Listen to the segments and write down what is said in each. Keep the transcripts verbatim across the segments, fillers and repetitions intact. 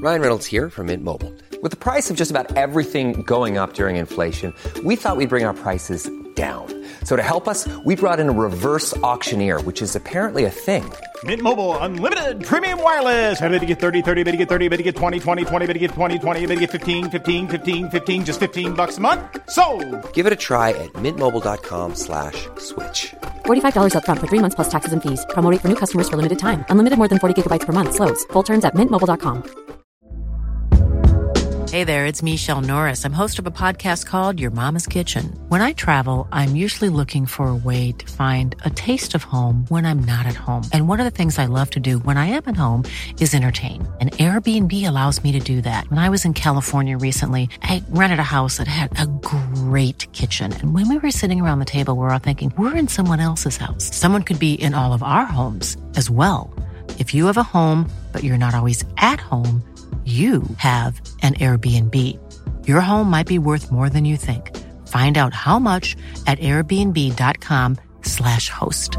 Ryan Reynolds here from Mint Mobile. With the price of just about everything going up during inflation, we thought we'd bring our prices down. So to help us, we brought in a reverse auctioneer, which is apparently a thing. Mint Mobile Unlimited Premium Wireless. How to get thirty, thirty, how to get thirty, how to get twenty, twenty, twenty, how to get twenty, twenty, how to get fifteen, fifteen, fifteen, fifteen, just fifteen bucks a month? Sold! Give it a try at mintmobile.com slash switch. forty-five dollars up front for three months plus taxes and fees. Promo rate for new customers for limited time. Unlimited more than forty gigabytes per month. Slows full terms at mint mobile dot com. Hey there, it's Michelle Norris. I'm host of a podcast called Your Mama's Kitchen. When I travel, I'm usually looking for a way to find a taste of home when I'm not at home. And one of the things I love to do when I am at home is entertain. And Airbnb allows me to do that. When I was in California recently, I rented a house that had a great kitchen. And when we were sitting around the table, we were all thinking, we're in someone else's house. Someone could be in all of our homes as well. If you have a home, but you're not always at home, you have an Airbnb. Your home might be worth more than you think. Find out how much at airbnb.com slash host.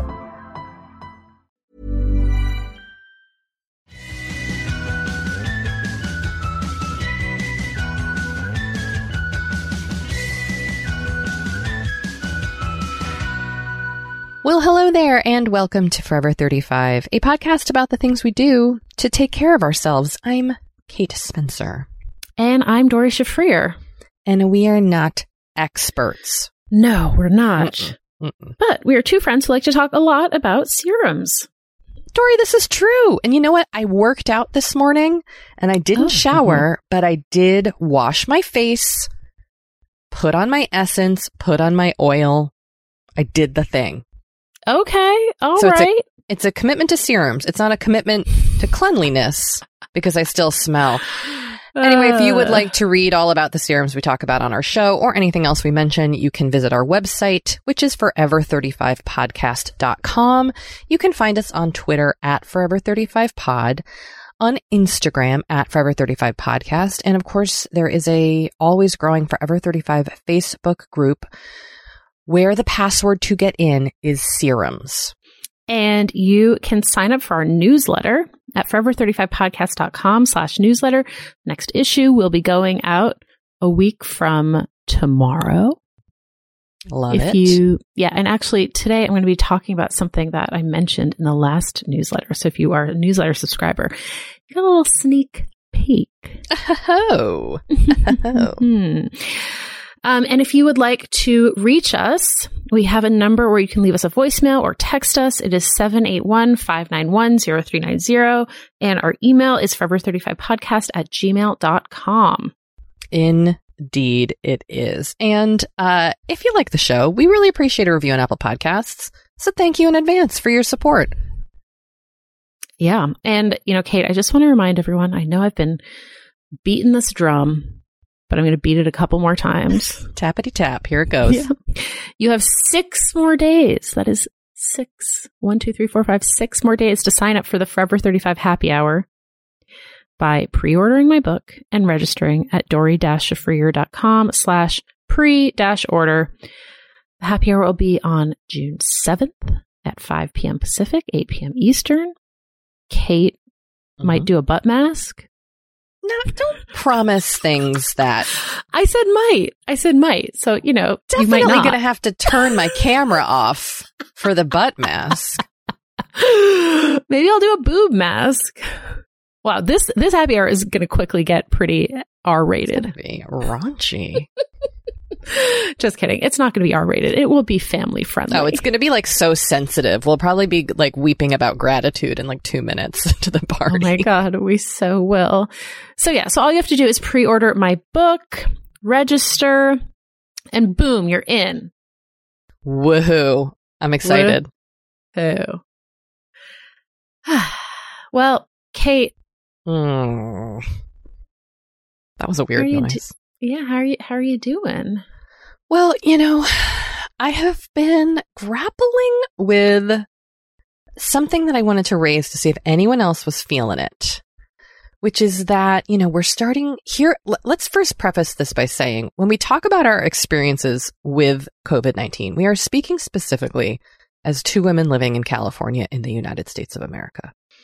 Well, hello there, and welcome to Forever thirty-five, a podcast about the things we do to take care of ourselves. I'm Kate Spencer. And I'm Dory Shafrir. And we are not experts. No, we're not. Mm-mm. Mm-mm. But we are two friends who like to talk a lot about serums. Dory, this is true. And you know what? I worked out this morning, and I didn't oh, shower, mm-hmm. but I did wash my face, put on my essence, put on my oil. I did the thing. Okay, all so right. It's a, it's a commitment to serums. It's not a commitment to cleanliness, because I still smell. Anyway, if you would like to read all about the serums we talk about on our show or anything else we mention, you can visit our website, which is forever thirty-five podcast dot com. You can find us on Twitter at forever thirty-five pod, on Instagram at forever thirty-five podcast, and of course, there is a always growing Forever thirty-five Facebook group where the password to get in is serums. And you can sign up for our newsletter at forever thirty-five podcast dot com slash newsletter. Next issue will be going out a week from tomorrow. Love if it. You, yeah, and actually today I'm going to be talking about something that I mentioned in the last newsletter. So if you are a newsletter subscriber, you got a little sneak peek. Oh. hmm. Um, and if you would like to reach us, we have a number where you can leave us a voicemail or text us. It is seven eight one, five nine one, zero three nine zero. And our email is forever thirty-five podcast at gmail dot com. Indeed, it is. And uh, if you like the show, we really appreciate a review on Apple Podcasts. So thank you in advance for your support. Yeah. And, you know, Kate, I just want to remind everyone, I know I've been beating this drum, but I'm going to beat it a couple more times. Tappity tap. Here it goes. Yeah. You have six more days. That is six. One, two, three, four, five, six more days to sign up for the Forever thirty-five Happy Hour by pre-ordering my book and registering at dory-shafrir.com slash pre-order. The Happy Hour will be on June seventh at five p.m. Pacific, eight p.m. Eastern. Kate mm-hmm. might do a butt mask. No, don't promise things that. I said might. I said might. So, you know, definitely you might not. Going to have to turn my camera off for the butt mask. Maybe I'll do a boob mask. Wow, this this happy hour is going to quickly get pretty R-rated. It's be raunchy. Just kidding. It's not going to be R-rated. It will be family friendly. Oh, it's going to be like so sensitive. We'll probably be like weeping about gratitude in like two minutes to the party. Oh my God, we so will. So yeah, so all you have to do is pre-order my book, register, and boom, you're in. Woohoo. I'm excited. Woohoo. Well, Kate. Mm. That was a weird noise. Do- yeah, how are you how are you doing? Well, you know, I have been grappling with something that I wanted to raise to see if anyone else was feeling it, which is that, you know, we're starting here. L- let's first preface this by saying when we talk about our experiences with COVID nineteen, we are speaking specifically as two women living in California in the United States of America.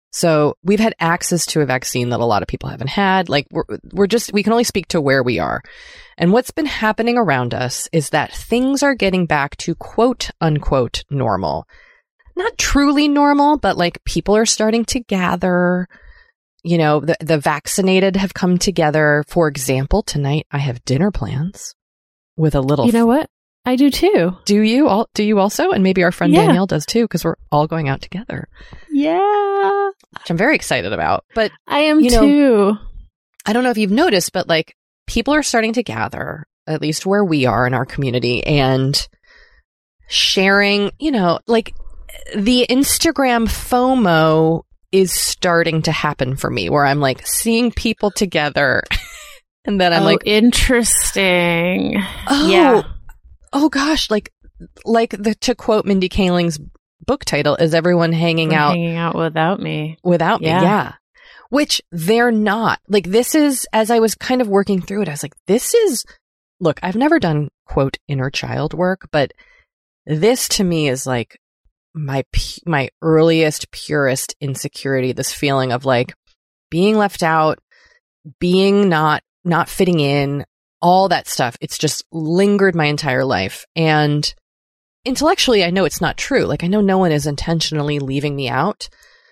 So we've had access to a vaccine that a lot of people haven't had. Like we're, we're just, we can only speak to where we are. And what's been happening around us is that things are getting back to quote unquote normal. Not truly normal, but like people are starting to gather. You know, the, the vaccinated have come together. For example, tonight I have dinner plans with a little. You know what? I do too. Do you all? Do you also? And maybe our friend Yeah. Danielle does too, because we're all going out together. Yeah. Which I'm very excited about. But I am you know, too. I don't know if you've noticed, but like people are starting to gather, at least where we are in our community, and sharing, you know, like the Instagram FOMO is starting to happen for me, where I'm like seeing people together and then I'm oh, like, interesting. oh, Yeah. oh gosh, like, like the, to quote Mindy Kaling's book title, is everyone hanging They're out hanging out without me. without Yeah. me? Yeah. Which they're not. Like, this is, as I was kind of working through it, I was like, this is, look, I've never done quote inner child work, but this to me is like my, pu- my earliest, purest insecurity, this feeling of like being left out, being not, not fitting in, all that stuff. It's just lingered my entire life. And intellectually, I know it's not true. Like, I know no one is intentionally leaving me out.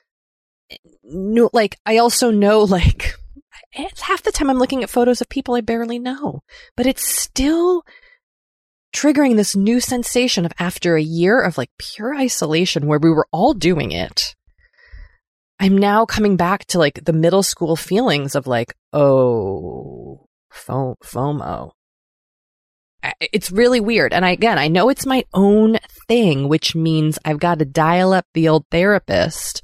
No, like, I also know, like, it's half the time I'm looking at photos of people I barely know, but it's still triggering this new sensation of, after a year of like pure isolation where we were all doing it, I'm now coming back to like the middle school feelings of like, oh, Fo- FOMO. I- It's really weird. And I, again, I know it's my own thing, which means I've got to dial up the old therapist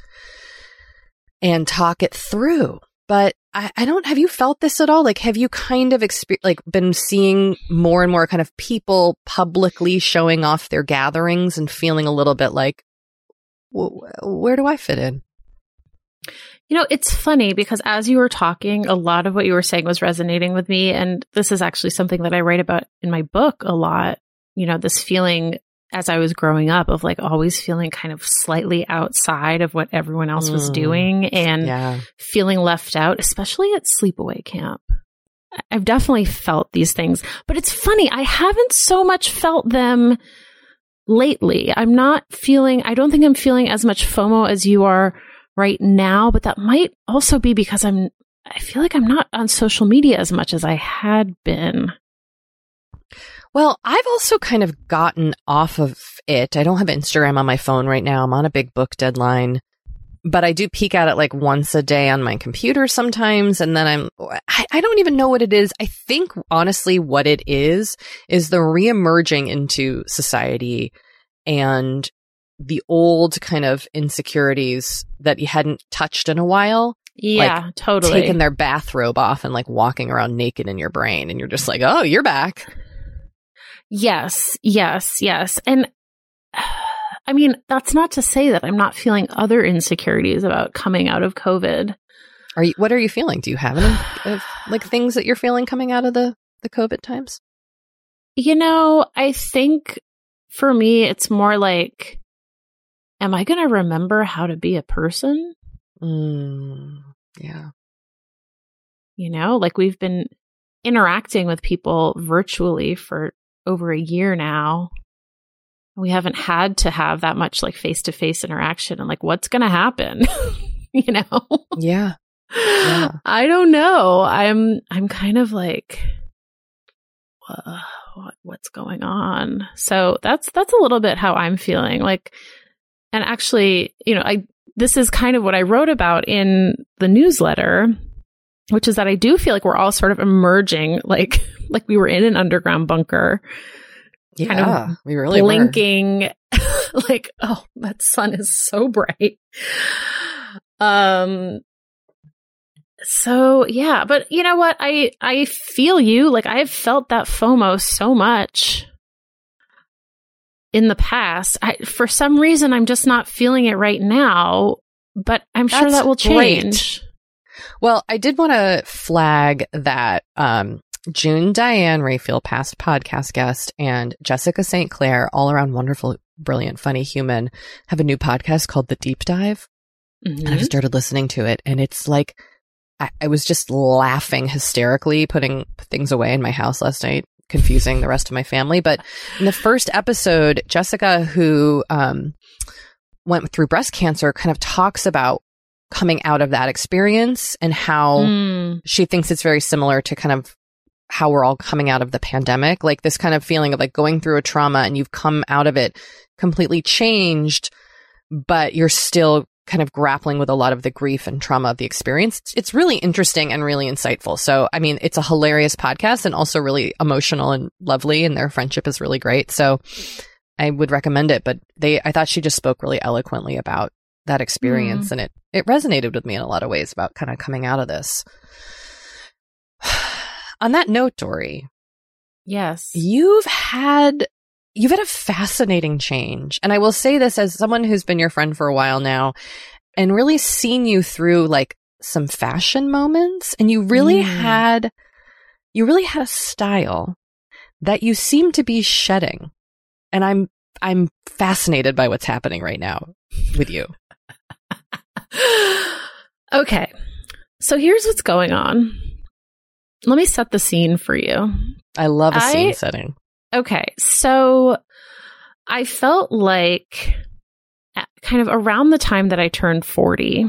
and talk it through. But I, I don't, have you felt this at all? Like, have you kind of exper- like been seeing more and more kind of people publicly showing off their gatherings and feeling a little bit like, wh- where do I fit in? You know, it's funny because as you were talking, a lot of what you were saying was resonating with me. And this is actually something that I write about in my book a lot. You know, this feeling as I was growing up of like always feeling kind of slightly outside of what everyone else was Mm. doing and Yeah. feeling left out, especially at sleepaway camp. I've definitely felt these things, but it's funny. I haven't so much felt them lately. I'm not feeling, I don't think I'm feeling as much FOMO as you are right now, but that might also be because I'm, I feel like I'm not on social media as much as I had been. Well, I've also kind of gotten off of it. I don't have Instagram on my phone right now. I'm on a big book deadline, but I do peek at it like once a day on my computer sometimes. And then I'm, I, I don't even know what it is. I think honestly what it is, is the reemerging into society and the old kind of insecurities that you hadn't touched in a while. Yeah, like, totally. Taking their bathrobe off and like walking around naked in your brain. And you're just like, oh, you're back. Yes, yes, yes. And I mean, that's not to say that I'm not feeling other insecurities about coming out of COVID. Are you, what are you feeling? Do you have any of, like things that you're feeling coming out of the, the COVID times? You know, I think for me, it's more like, am I going to remember how to be a person? Mm, yeah. You know, like we've been interacting with people virtually for over a year now. We haven't had to have that much like face-to-face interaction, and like what's going to happen? You know? Yeah. Yeah. I don't know. I'm I'm kind of like uh, what what's going on? So that's that's a little bit how I'm feeling. Like, and actually, you know, I this is kind of what I wrote about in the newsletter, which is that I do feel like we're all sort of emerging, like like we were in an underground bunker, Yeah. kind of we really blinking, like, oh, that sun is so bright. Um. So yeah, but you know what? I I feel you. Like I've felt that FOMO so much in the past. I, for some reason, I'm just not feeling it right now. But I'm sure That's that will great. change. Well, I did want to flag that um, June Diane Rayfield, past podcast guest, and Jessica Saint Clair, all around wonderful, brilliant, funny human, have a new podcast called The Deep Dive. Mm-hmm. And I started listening to it, and it's like, I, I was just laughing hysterically, putting things away in my house last night, confusing the rest of my family. But in the first episode, Jessica, who um, went through breast cancer, kind of talks about coming out of that experience and how mm. she thinks it's very similar to kind of how we're all coming out of the pandemic, like this kind of feeling of like going through a trauma and you've come out of it completely changed, but you're still kind of grappling with a lot of the grief and trauma of the experience. It's really interesting and really insightful. So, I mean, it's a hilarious podcast and also really emotional and lovely, and their friendship is really great. So I would recommend it, but they, I thought she just spoke really eloquently about that experience, mm. and it, it resonated with me in a lot of ways about kind of coming out of this. On that note, Dory. Yes. You've had, you've had a fascinating change. And I will say this as someone who's been your friend for a while now and really seen you through like some fashion moments. And you really mm. had, you really had a style that you seem to be shedding. And I'm, I'm fascinated by what's happening right now with you. Okay. So here's what's going on. Let me set the scene for you. I love a I, scene setting. Okay. So I felt like kind of around the time that I turned forty,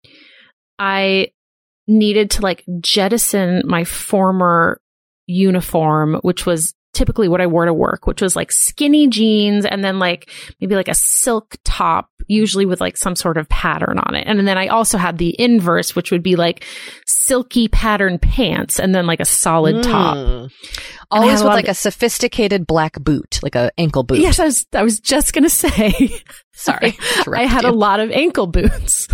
I needed to like jettison my former uniform, which was typically what I wore to work, which was like skinny jeans and then like maybe like a silk top, usually with like some sort of pattern on it. And then I also had the inverse, which would be like silky pattern pants and then like a solid mm. top. Always with like of, a sophisticated black boot, like a ankle boot. Yes, I was, I was just going to say. Sorry. I, I had you. a lot of ankle boots.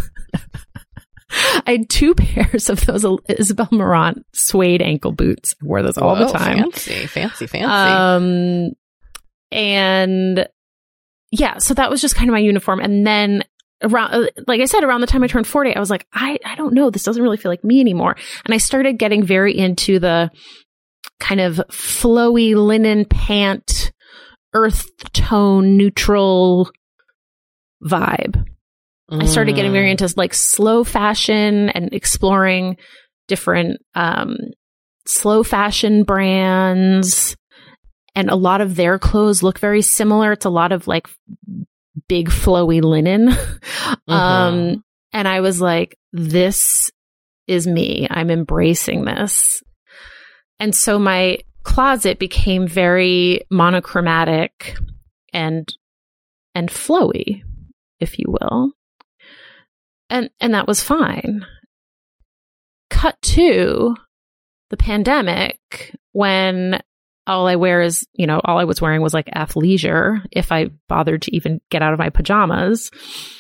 I had two pairs of those Isabel Marant suede ankle boots. I wore those all Whoa, the time. Fancy, fancy, fancy. Um, and yeah, so that was just kind of my uniform. And then around, like I said, around the time I turned forty, I was like, I, I don't know, this doesn't really feel like me anymore. And I started getting very into the kind of flowy linen pant, earth tone, neutral vibe. I started getting very into like slow fashion and exploring different um, slow fashion brands. And a lot of their clothes look very similar. It's a lot of like big flowy linen. Mm-hmm. Um, and I was like, this is me. I'm embracing this. And so my closet became very monochromatic and and flowy, if you will. And and that was fine. Cut to the pandemic when all I wear is, you know, all I was wearing was like athleisure, if I bothered to even get out of my pajamas.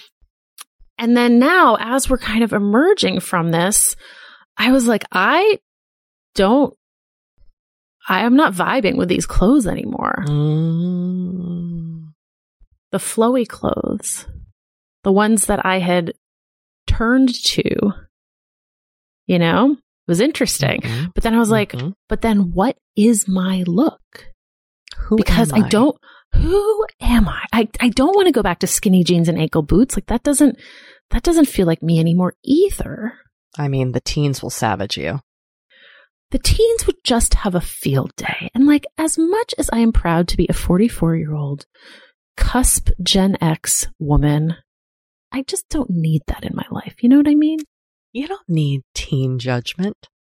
And then now, as we're kind of emerging from this, I was like, I don't, I am not vibing with these clothes anymore. Mm. The flowy clothes, the ones that I had turned to, you know, it was interesting. Mm-hmm. But then I was like, mm-hmm. but then what is my look? Who because am I? I don't, who am I? I, I don't want to go back to skinny jeans and ankle boots. Like that doesn't, that doesn't feel like me anymore either. I mean, the teens will savage you. The teens would just have a field day. And like, as much as I am proud to be a forty-four year old cusp Gen X woman, I just don't need that in my life. You know what I mean? You don't need teen judgment.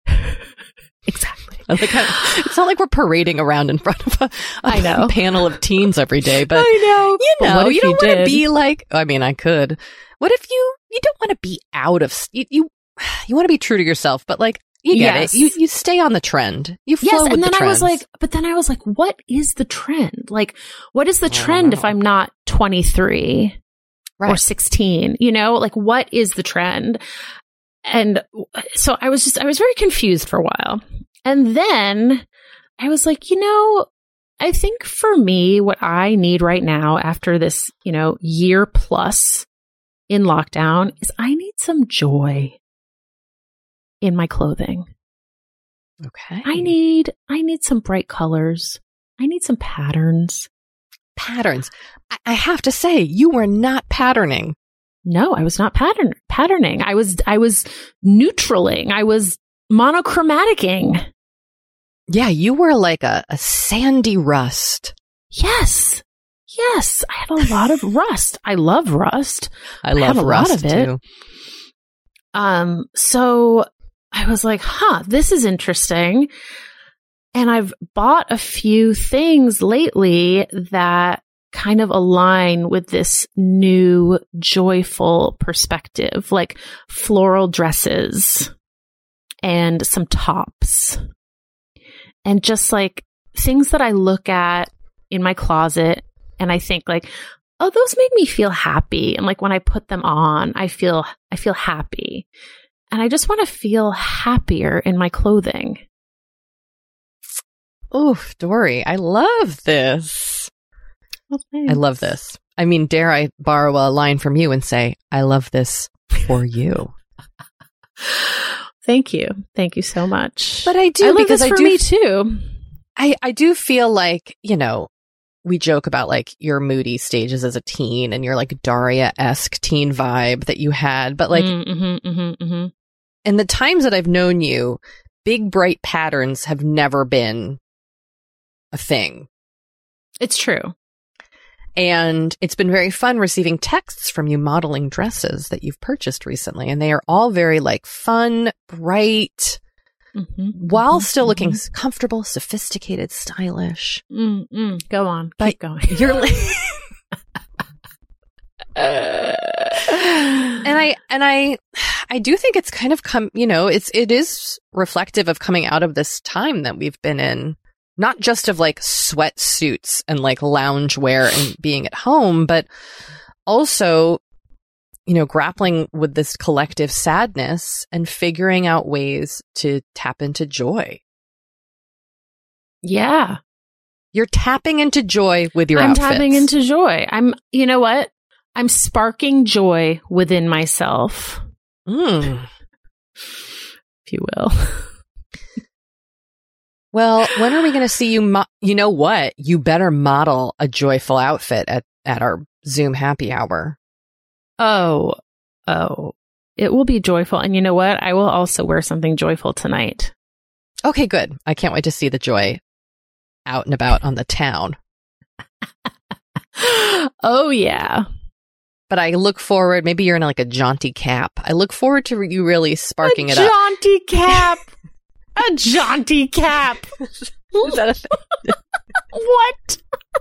Exactly. Like I, it's not like we're parading around in front of a, a I know. panel of teens every day, but I know. You know, what if you don't you want to did? be like, I mean, I could. What if you, you don't want to be out of, you, you, you want to be true to yourself, but like, you get yes. it. You, you stay on the trend. You flow yes, with and then the I was trends. like, but then I was like, what is the trend? Like, what is the trend if I'm not twenty-three? Right. Or sixteen, you know, like what is the trend? And so I was just, I was very confused for a while. And then I was like, you know, I think for me, what I need right now after this, you know, year plus in lockdown is I need some joy in my clothing. Okay. I need, I need some bright colors. I need some patterns. Patterns. I, I have to say, you were not patterning No, I was not pattern patterning. I was I was neutraling. I was monochromaticing. Yeah, you were like a, a sandy rust. Yes. Yes. I had a lot of rust. I love rust. I love I a rust lot of it. too. Um, so I was like, huh, this is interesting. And I've bought a few things lately that kind of align with this new joyful perspective, like floral dresses and some tops and just like things that I look at in my closet and I think like, oh, those make me feel happy. And like when I put them on, I feel, I feel happy. And I just want to feel happier in my clothing. Oof, Dory, I love this. Well, I love this. I mean, dare I borrow a line from you and say, I love this for you. Thank you. Thank you so much. But I do I love because this I for do me too. I, I do feel like, you know, we joke about like your moody stages as a teen and your like Daria-esque teen vibe that you had. But like mm-hmm, mm-hmm, mm-hmm. in the times that I've known you, big, bright patterns have never been a thing. It's true. And it's been very fun receiving texts from you modeling dresses that you've purchased recently. And they are all very like fun, bright, mm-hmm, while mm-hmm, still looking mm-hmm. comfortable, sophisticated, stylish. Mm-mm. Go on. But Keep going. You're like, and I, and I, I do think it's kind of come, you know, it's, it is reflective of coming out of this time that we've been in. Not just of like sweatsuits and like loungewear and being at home, but also, you know, grappling with this collective sadness and figuring out ways to tap into joy. Yeah. You're tapping into joy with your I'm outfits. tapping into joy. I'm, you know what? I'm sparking joy within myself. Mm. If you will. Well, when are we going to see you? Mo- you know what? You better model a joyful outfit at, at our Zoom happy hour. Oh, oh, it will be joyful. And you know what? I will also wear something joyful tonight. Okay, good. I can't wait to see the joy out and about on the town. Oh, yeah. But I look forward, maybe you're in like a jaunty cap. I look forward to you really sparking a it up. Jaunty cap. A jaunty cap. Is that a thing? What?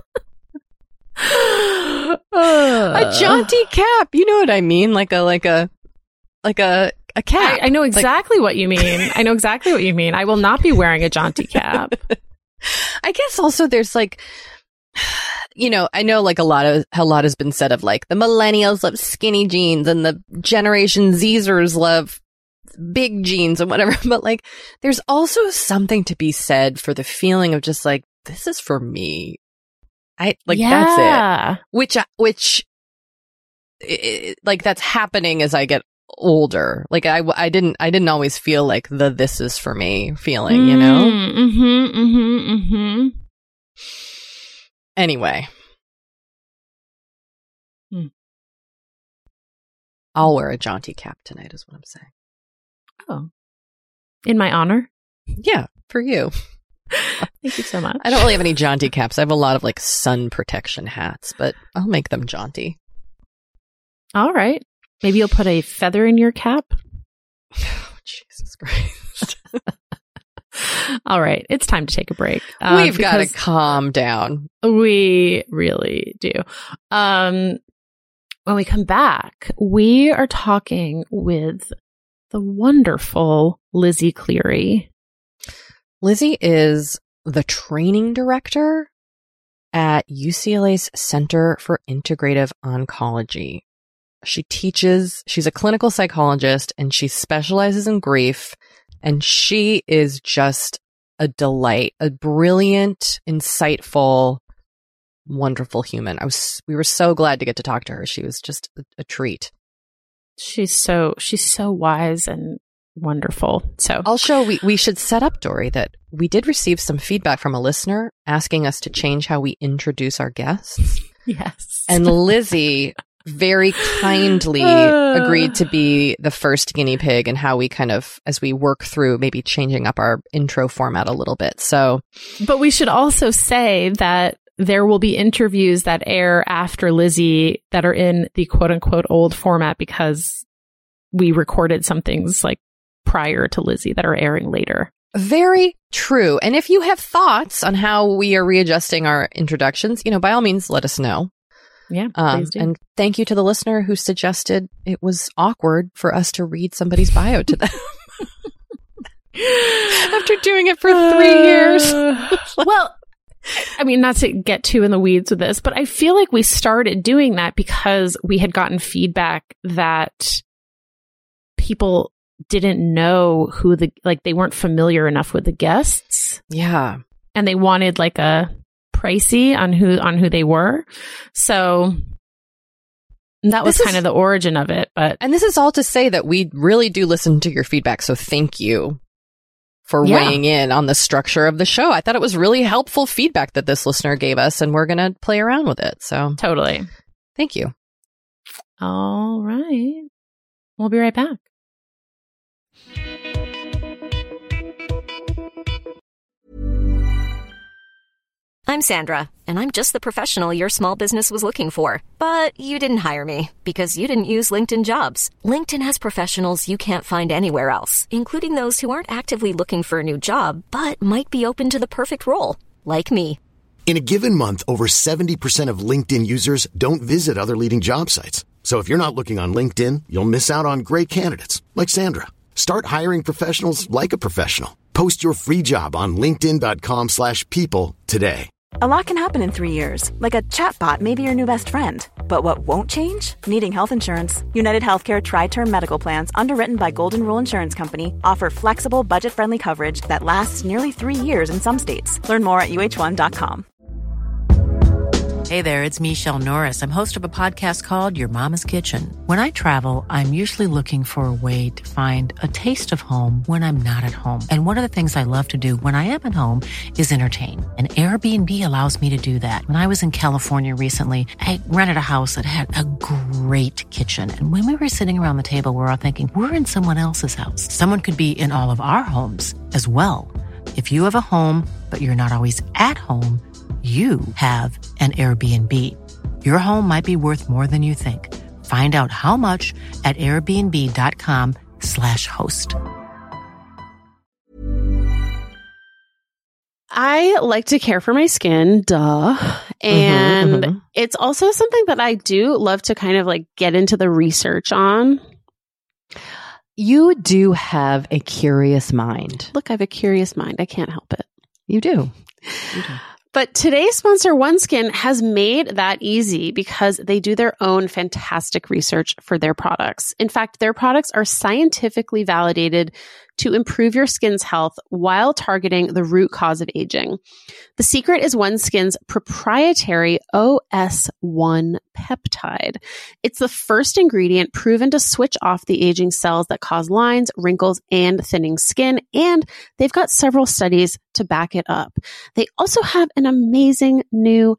A jaunty cap. You know what I mean? Like a like a like a a cap. I, I know exactly like, what you mean. I know exactly what you mean. I will not be wearing a jaunty cap. I guess also there's like, you know, I know like a lot of a lot has been said of like the millennials love skinny jeans and the Generation Zers love big jeans and whatever, but like there's also something to be said for the feeling of just like, this is for me. I like, yeah. that's it. Which, which, it, like that's happening as I get older. Like I, I didn't, I didn't always feel like the, this is for me feeling, you know? Mm-hmm, mm-hmm, mm-hmm. Anyway. Hmm. I'll wear a jaunty cap tonight is what I'm saying. Oh, in my honor? Yeah, for you. Thank you so much. I don't really have any jaunty caps. I have a lot of like sun protection hats, but I'll make them jaunty. All right. Maybe you'll put a feather in your cap. Oh, Jesus Christ. All right. It's time to take a break. Um, We've got to calm down. We really do. Um, when we come back, we are talking with the wonderful Lizzie Cleary. Lizzie is the training director at U C L A's Center for Integrative Oncology. She teaches, she's a clinical psychologist, and she specializes in grief, and she is just a delight, a brilliant, insightful, wonderful human. I was, we were so glad to get to talk to her. She was just a, a treat. She's so, she's so wise and wonderful. So also, we, we should set up, Dory, that we did receive some feedback from a listener asking us to change how we introduce our guests. Yes. And Lizzie very kindly agreed to be the first guinea pig and how we kind of, as we work through maybe changing up our intro format a little bit. So, but we should also say that there will be interviews that air after Lizzie that are in the quote unquote old format because we recorded some things like prior to Lizzie that are airing later. Very true. And if you have thoughts on how we are readjusting our introductions, you know, by all means, let us know. Yeah. Um, and thank you to the listener who suggested it was awkward for us to read somebody's bio to them. After doing it for three uh, years. Well, I mean, not to get too in the weeds with this, but I feel like we started doing that because we had gotten feedback that people didn't know who the, like they weren't familiar enough with the guests. Yeah. And they wanted like a pricey on who, on who they were. So that was this kind is, of the origin of it. But, and this is all to say that we really do listen to your feedback. So thank you for yeah. weighing in on the structure of the show. I thought it was really helpful feedback that this listener gave us, and we're going to play around with it. So totally. Thank you. All right. We'll be right back. I'm Sandra, and I'm just the professional your small business was looking for. But you didn't hire me because you didn't use LinkedIn Jobs. LinkedIn has professionals you can't find anywhere else, including those who aren't actively looking for a new job, but might be open to the perfect role, like me. In a given month, over seventy percent of LinkedIn users don't visit other leading job sites. So if you're not looking on LinkedIn, you'll miss out on great candidates, like Sandra. Start hiring professionals like a professional. Post your free job on linkedin.com slash people today. A lot can happen in three years, like a chatbot may be your new best friend. But what won't change? Needing health insurance. United Healthcare Tri-Term Medical Plans, underwritten by Golden Rule Insurance Company, offer flexible, budget-friendly coverage that lasts nearly three years in some states. Learn more at U H one dot com. Hey there, it's Michelle Norris. I'm host of a podcast called Your Mama's Kitchen. When I travel, I'm usually looking for a way to find a taste of home when I'm not at home. And one of the things I love to do when I am at home is entertain. And Airbnb allows me to do that. When I was in California recently, I rented a house that had a great kitchen. And when we were sitting around the table, we were all thinking, we're in someone else's house. Someone could be in all of our homes as well. If you have a home, but you're not always at home, you have an Airbnb. Your home might be worth more than you think. Find out how much at airbnb.com slash host. I like to care for my skin, duh. And mm-hmm, mm-hmm. It's also something that I do love to kind of like get into the research on. You do have a curious mind. Look, I have a curious mind. I can't help it. You do. You do. But today's sponsor, OneSkin, has made that easy because they do their own fantastic research for their products. In fact, their products are scientifically validated to improve your skin's health while targeting the root cause of aging. The secret is OneSkin's proprietary O S one peptide. It's the first ingredient proven to switch off the aging cells that cause lines, wrinkles, and thinning skin, and they've got several studies to back it up. They also have an amazing new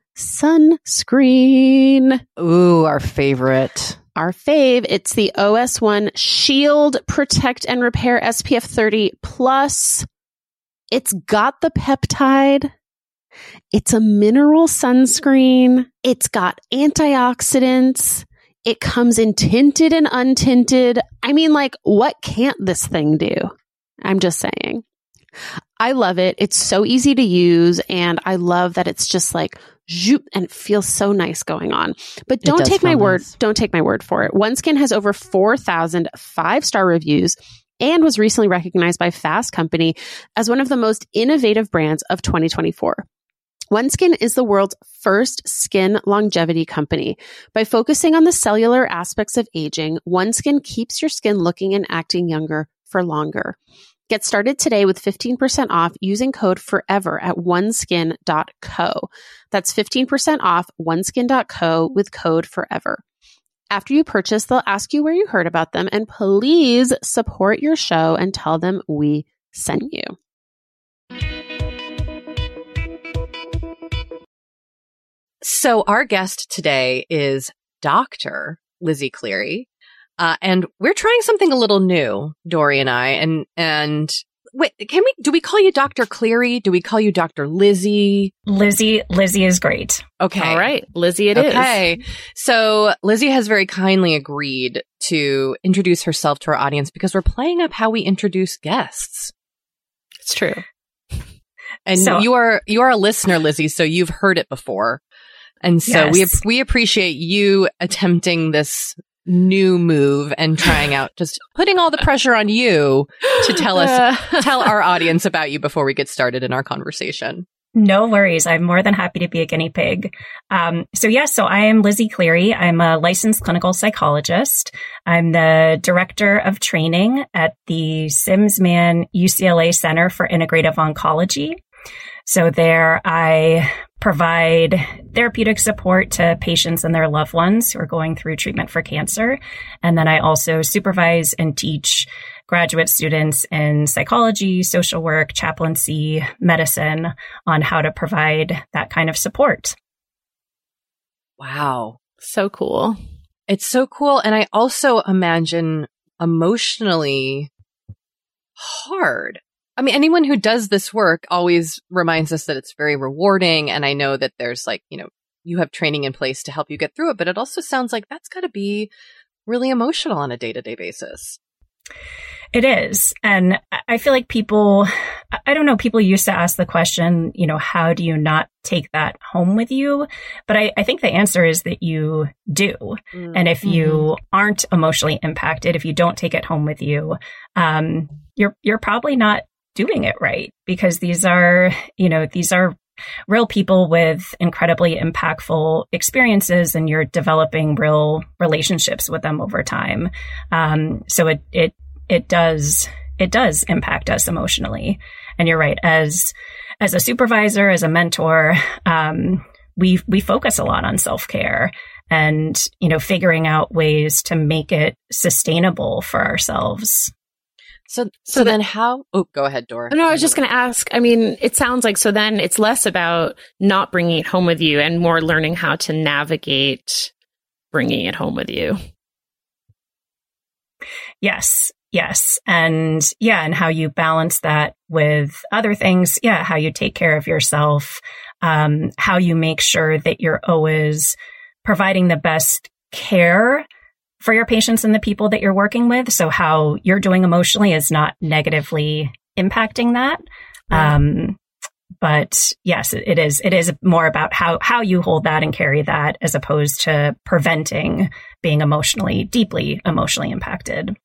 sunscreen. Ooh, our favorite. Our fave. It's the O S one Shield Protect and Repair S P F thirty plus. It's got the peptide. It's a mineral sunscreen. It's got antioxidants. It comes in tinted and untinted. I mean, like, what can't this thing do? I'm just saying. I love it. It's so easy to use, and I love that it's just like zoop, and it feels so nice going on. But don't take my word. Nice. Don't take my word for it. OneSkin has over four thousand five-star reviews and was recently recognized by Fast Company as one of the most innovative brands of twenty twenty-four. OneSkin is the world's first skin longevity company. By focusing on the cellular aspects of aging, OneSkin keeps your skin looking and acting younger for longer. Get started today with fifteen percent off using code FOREVER at oneskin dot co. That's fifteen percent off oneskin dot co with code FOREVER. After you purchase, they'll ask you where you heard about them, and please support your show and tell them we sent you. So our guest today is Doctor Lizzie Cleary. Uh, and we're trying something a little new, Dory and I. And, and wait, can we, do we call you Doctor Cleary? Do we call you Doctor Lizzie? Lizzie, Lizzie is great. Okay. All right. Lizzie it okay. is. Okay. So Lizzie has very kindly agreed to introduce herself to our audience because we're playing up how we introduce guests. It's true. And So- you are, you are a listener, Lizzie, so you've heard it before. And so Yes. we, we appreciate you attempting this new move and trying out, just putting all the pressure on you to tell us, tell our audience about you before we get started in our conversation. No worries. I'm more than happy to be a guinea pig. Um, so yes, so I am Lizzie Cleary. I'm a licensed clinical psychologist. I'm the director of training at the Simsman U C L A Center for Integrative Oncology. So there I provide therapeutic support to patients and their loved ones who are going through treatment for cancer. And then I also supervise and teach graduate students in psychology, social work, chaplaincy, medicine on how to provide that kind of support. Wow. So cool. It's so cool. And I also imagine emotionally hard. I mean, anyone who does this work always reminds us that it's very rewarding. And I know that there's like, you know, you have training in place to help you get through it, but it also sounds like that's got to be really emotional on a day-to-day basis. It is. And I feel like people, I don't know, people used to ask the question, you know, how do you not take that home with you? But I, I think the answer is that you do. Mm-hmm. And if you aren't emotionally impacted, if you don't take it home with you, um, you're, you're probably not doing it right, because these are, you know, these are real people with incredibly impactful experiences, and you're developing real relationships with them over time. Um, so it, it, it does, it does impact us emotionally. And you're right. As, as a supervisor, as a mentor, um, we, we focus a lot on self-care and, you know, figuring out ways to make it sustainable for ourselves. So, so, so then how, oh, go ahead, Dora. No, I was just going to ask, I mean, it sounds like, so then it's less about not bringing it home with you and more learning how to navigate bringing it home with you. Yes. Yes. And yeah, and how you balance that with other things. Yeah. How you take care of yourself, um, how you make sure that you're always providing the best care for your patients and the people that you're working with. So how you're doing emotionally is not negatively impacting that. Yeah. Um, but yes, it is, it is more about how, how you hold that and carry that, as opposed to preventing being emotionally, deeply emotionally impacted.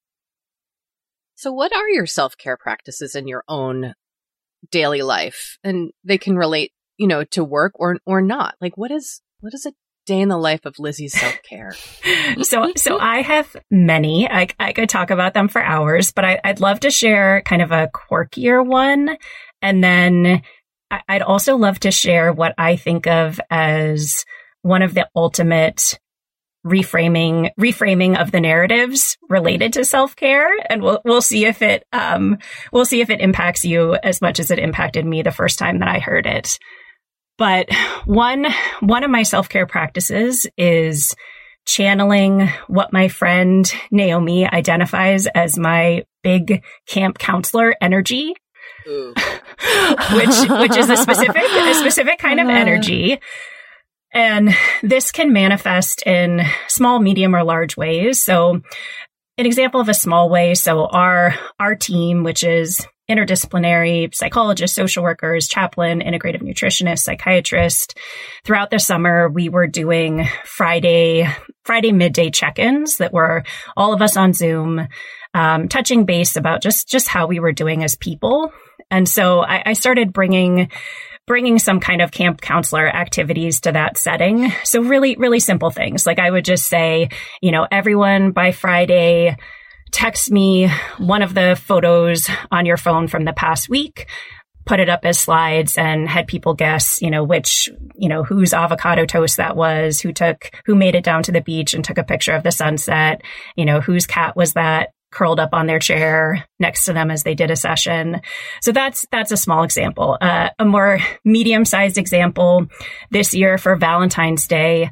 So what are your self-care practices in your own daily life? And they can relate, you know, to work or, or not. Like what is, what is a day in the life of Lizzie's self-care? so, so I have many. I, I could talk about them for hours, but I, I'd love to share kind of a quirkier one. And then I, I'd also love to share what I think of as one of the ultimate reframing, reframing of the narratives related to self-care. And we'll, we'll see if it, um, we'll see if it impacts you as much as it impacted me the first time that I heard it. But one, one of my self-care practices is channeling what my friend Naomi identifies as my big camp counselor energy, which, which is a specific, a specific kind of energy. And this can manifest in small, medium, or large ways. So an example of a small way. So our, our team, which is interdisciplinary psychologists, social workers, chaplain, integrative nutritionist, psychiatrist. Throughout the summer, we were doing Friday, Friday midday check-ins that were all of us on Zoom, um, touching base about just, just how we were doing as people. And so I, I started bringing, bringing some kind of camp counselor activities to that setting. So really, really simple things. Like I would just say, you know, everyone by Friday, text me one of the photos on your phone from the past week, put it up as slides, and had people guess, you know, which, you know, whose avocado toast that was, who took, who made it down to the beach and took a picture of the sunset, you know, whose cat was that curled up on their chair next to them as they did a session. So that's, that's a small example. Uh, a more medium-sized example this year for Valentine's Day,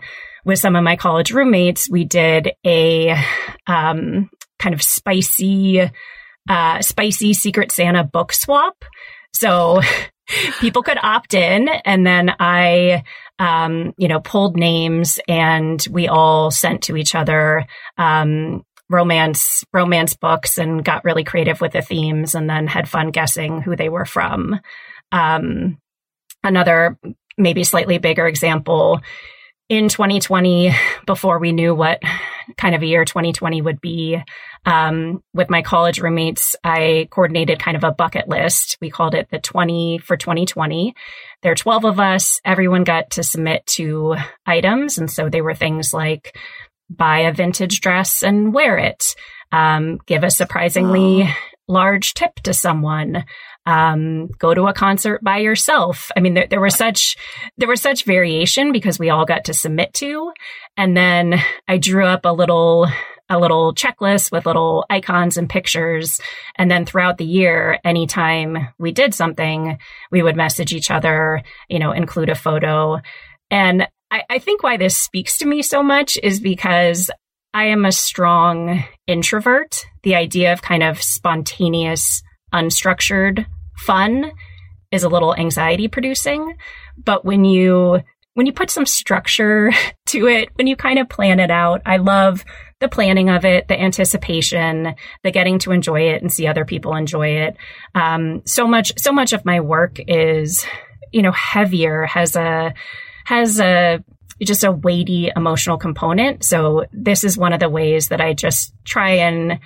with some of my college roommates, we did a um, kind of spicy, uh, spicy Secret Santa book swap. So people could opt in, and then I, um, you know, pulled names, and we all sent to each other um, romance romance books, and got really creative with the themes, and then had fun guessing who they were from. Um, another maybe slightly bigger example, in twenty twenty, before we knew what kind of a year twenty twenty would be, um, with my college roommates, I coordinated kind of a bucket list. We called it the twenty for twenty twenty. There are twelve of us. Everyone got to submit two items. And so they were things like buy a vintage dress and wear it, um, give a surprisingly oh. large tip to someone, Um, go to a concert by yourself. I mean, there, there was such, there was such variation because we all got to submit to. And then I drew up a little, a little checklist with little icons and pictures. And then throughout the year, anytime we did something, we would message each other, you know, include a photo. And I, I think why this speaks to me so much is because I am a strong introvert. The idea of kind of spontaneous, unstructured fun is a little anxiety producing. But when you when you put some structure to it, when you kind of plan it out, I love the planning of it, the anticipation, the getting to enjoy it and see other people enjoy it. Um, so much so much of my work is, you know, heavier, has a has a just a weighty emotional component. So this is one of the ways that I just try and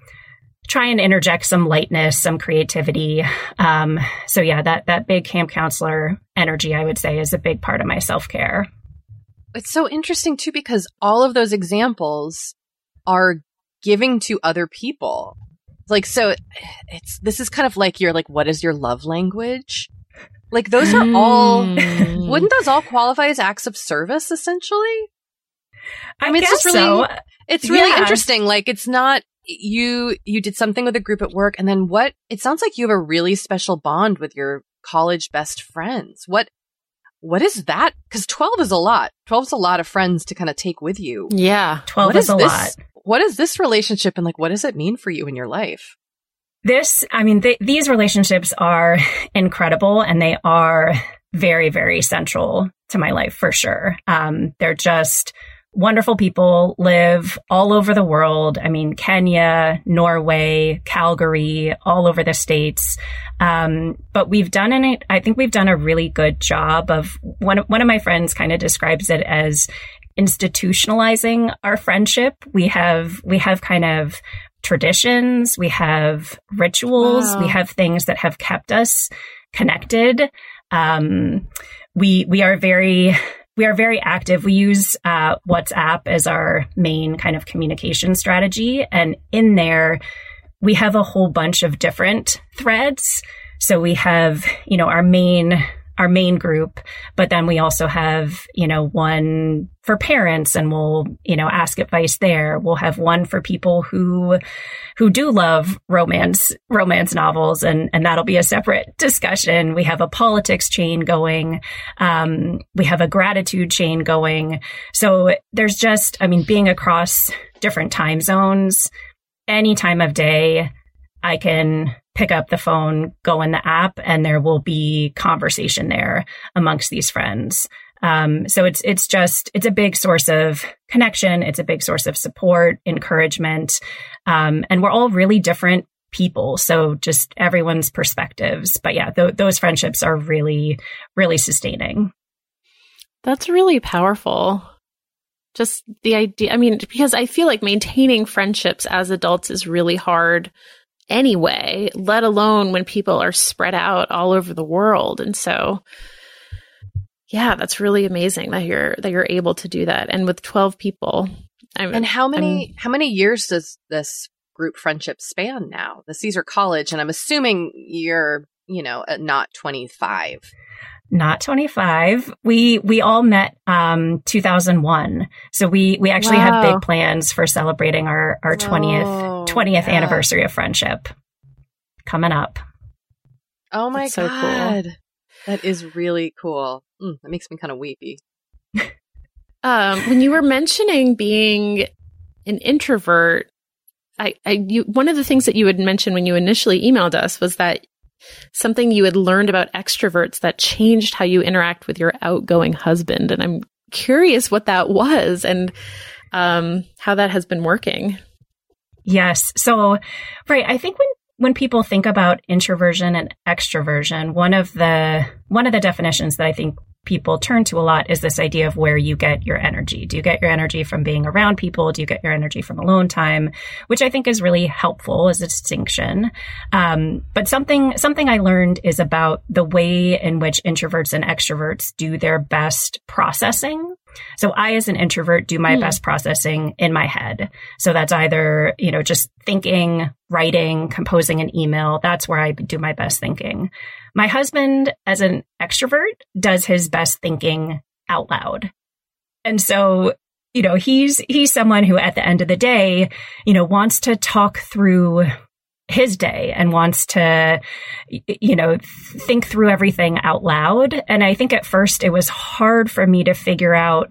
try and interject some lightness, some creativity. Um, so yeah, that, that big camp counselor energy, I would say, is a big part of my self-care. It's so interesting too, because all of those examples are giving to other people. Like, so it's, this is kind of like your, like, what is your love language? Like those are all, wouldn't those all qualify as acts of service essentially? I, I mean, guess it's just really, so. it's really yeah. interesting. Like it's not, you, you did something with a group at work, and then what, it sounds like you have a really special bond with your college best friends. What, what is that? Cause twelve is a lot. twelve is a lot of friends to kind of take with you. Yeah. twelve what is, is a this, lot. What is this relationship, and like, what does it mean for you in your life? This, I mean, th- these relationships are incredible, and they are very, very central to my life for sure. Um, they're just wonderful people, live all over the world. I mean, Kenya, Norway, Calgary, all over the States. Um, but we've done an, I think we've done a really good job of, one, one of my friends kind of describes it as institutionalizing our friendship. We have, we have kind of traditions, we have rituals, wow. we have things that have kept us connected. Um, we, we are very, We are very active. We use uh, WhatsApp as our main kind of communication strategy. And in there, we have a whole bunch of different threads. So we have, you know, our main our main group, but then we also have, you know, one for parents, and we'll, you know, ask advice there. We'll have one for people who, who do love romance, romance novels, and, and that'll be a separate discussion. We have a politics chain going. Um, we have a gratitude chain going. So there's just, I mean, being across different time zones, any time of day, I can pick up the phone, go in the app, and there will be conversation there amongst these friends. Um, so it's it's just, it's a big source of connection. It's a big source of support, encouragement. Um, and we're all really different people. So just everyone's perspectives. But yeah, th- those friendships are really, really sustaining. That's really powerful. Just the idea, I mean, because I feel like maintaining friendships as adults is really hard anyway, let alone when people are spread out all over the world. And so, yeah, that's really amazing that you're that you're able to do that. And with twelve people. I'm, and how many I'm, how many years does this group friendship span now? The Caesar College, and I'm assuming you're, you know, not twenty-five. Not twenty-five. We we all met um two thousand one. So we we actually wow. have big plans for celebrating our our twentieth twentieth yeah. anniversary of friendship coming up. Oh my That's so god. cool. That is really cool. Mm, that makes me kind of weepy. Um, when you were mentioning being an introvert, I, I, you, one of the things that you had mentioned when you initially emailed us was that something you had learned about extroverts that changed how you interact with your outgoing husband. And I'm curious what that was and um, how that has been working. Yes. So, right. I think when, when people think about introversion and extroversion, one of the, one of the definitions that I think people turn to a lot is this idea of where you get your energy. Do you get your energy from being around people? Do you get your energy from alone time? Which I think is really helpful as a distinction. Um, but something, something I learned is about the way in which introverts and extroverts do their best processing. So I, as an introvert, do my mm. best processing in my head. So that's either, you know, just thinking, writing, composing an email. That's where I do my best thinking. My husband, as an extrovert, does his best thinking out loud. And so, you know, he's, he's someone who at the end of the day, you know, wants to talk through his day and wants to, you know, think through everything out loud. And I think at first it was hard for me to figure out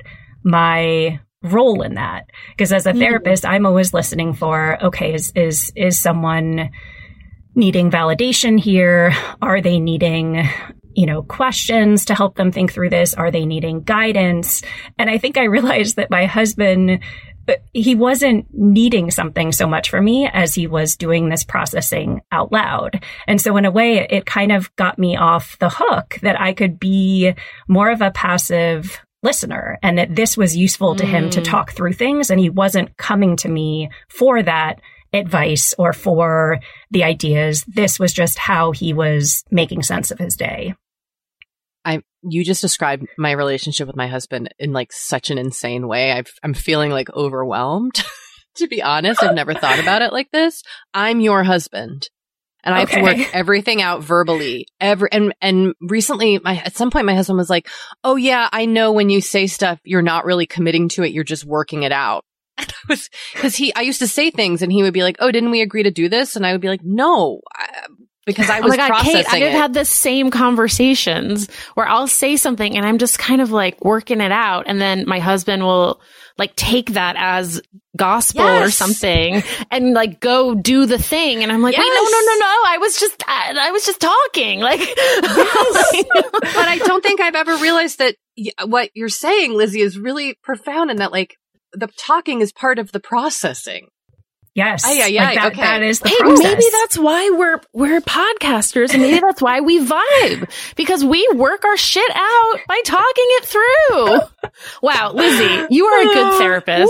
my role in that. Because as a mm-hmm. therapist, I'm always listening for, okay, is, is, is someone needing validation here? Are they needing, you know, questions to help them think through this? Are they needing guidance? And I think I realized that my husband, he wasn't needing something so much from me as he was doing this processing out loud. And so in a way, it kind of got me off the hook that I could be more of a passive listener and that this was useful to mm. him to talk through things. And he wasn't coming to me for that advice or for the ideas. This was just how he was making sense of his day. I you just described my relationship with my husband in like such an insane way. I've, I'm feeling like overwhelmed. To be honest, I've never thought about it like this. I'm your husband, and I okay. have to work everything out verbally. Every and and recently, my at some point, my husband was like, "Oh yeah, I know when you say stuff, you're not really committing to it. You're just working it out." And I was because he, I used to say things, and he would be like, "Oh, didn't we agree to do this?" And I would be like, "No." I, Because I was oh my God, processing Kate, I've it. had the same conversations where I'll say something and I'm just kind of like working it out. And then my husband will like take that as gospel yes. or something and like go do the thing. And I'm like, yes. wait, no, no, no, no. I was just, I, I was just talking. Like, yes. But I don't think I've ever realized that what you're saying, Lizzie, is really profound and that like the talking is part of the processing. Yes. Oh, yeah, yeah. Like that, okay. that is the hey, process. Maybe that's why we're we're podcasters, and maybe that's why we vibe, because we work our shit out by talking it through. Wow, Lizzie, you are a good therapist.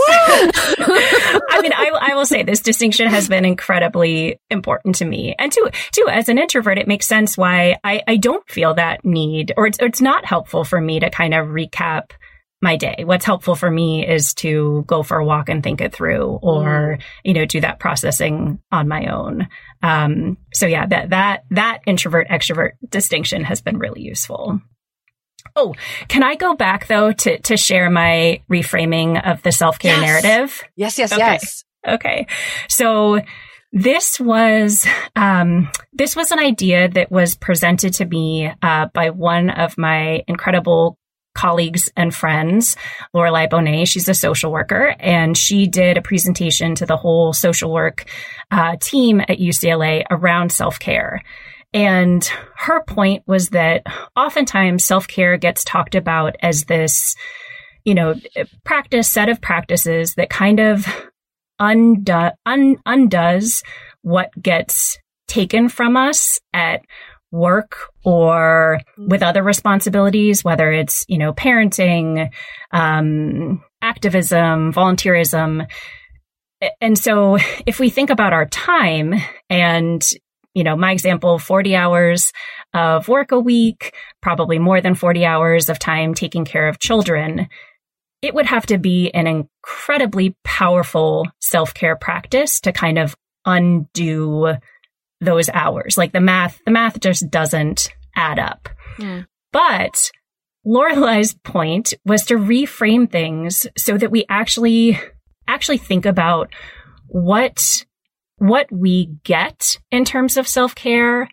I mean, I, I will say this distinction has been incredibly important to me. And too, too, as an introvert, it makes sense why I, I don't feel that need, or it's, or it's not helpful for me to kind of recap my day. What's helpful for me is to go for a walk and think it through, or, mm. you know, do that processing on my own. Um, so yeah, that, that, that introvert extrovert distinction has been really useful. Oh, can I go back though to, to share my reframing of the self-care yes. narrative? Yes, yes, okay. yes. Okay. So this was, um, this was an idea that was presented to me, uh, by one of my incredible colleagues and friends, Lorelei Bonet. She's a social worker, and she did a presentation to the whole social work uh, team at U C L A around self-care. And her point was that oftentimes self-care gets talked about as this, you know, practice, set of practices that kind of undo, un, undoes what gets taken from us at work or with other responsibilities, whether it's, you know, parenting, um, activism, volunteerism. And so if we think about our time and, you know, my example, forty hours of work a week, probably more than forty hours of time taking care of children, it would have to be an incredibly powerful self-care practice to kind of undo those hours. Like the math, the math just doesn't add up. Yeah. But Lorelei's point was to reframe things so that we actually, actually think about what, what we get in terms of self-care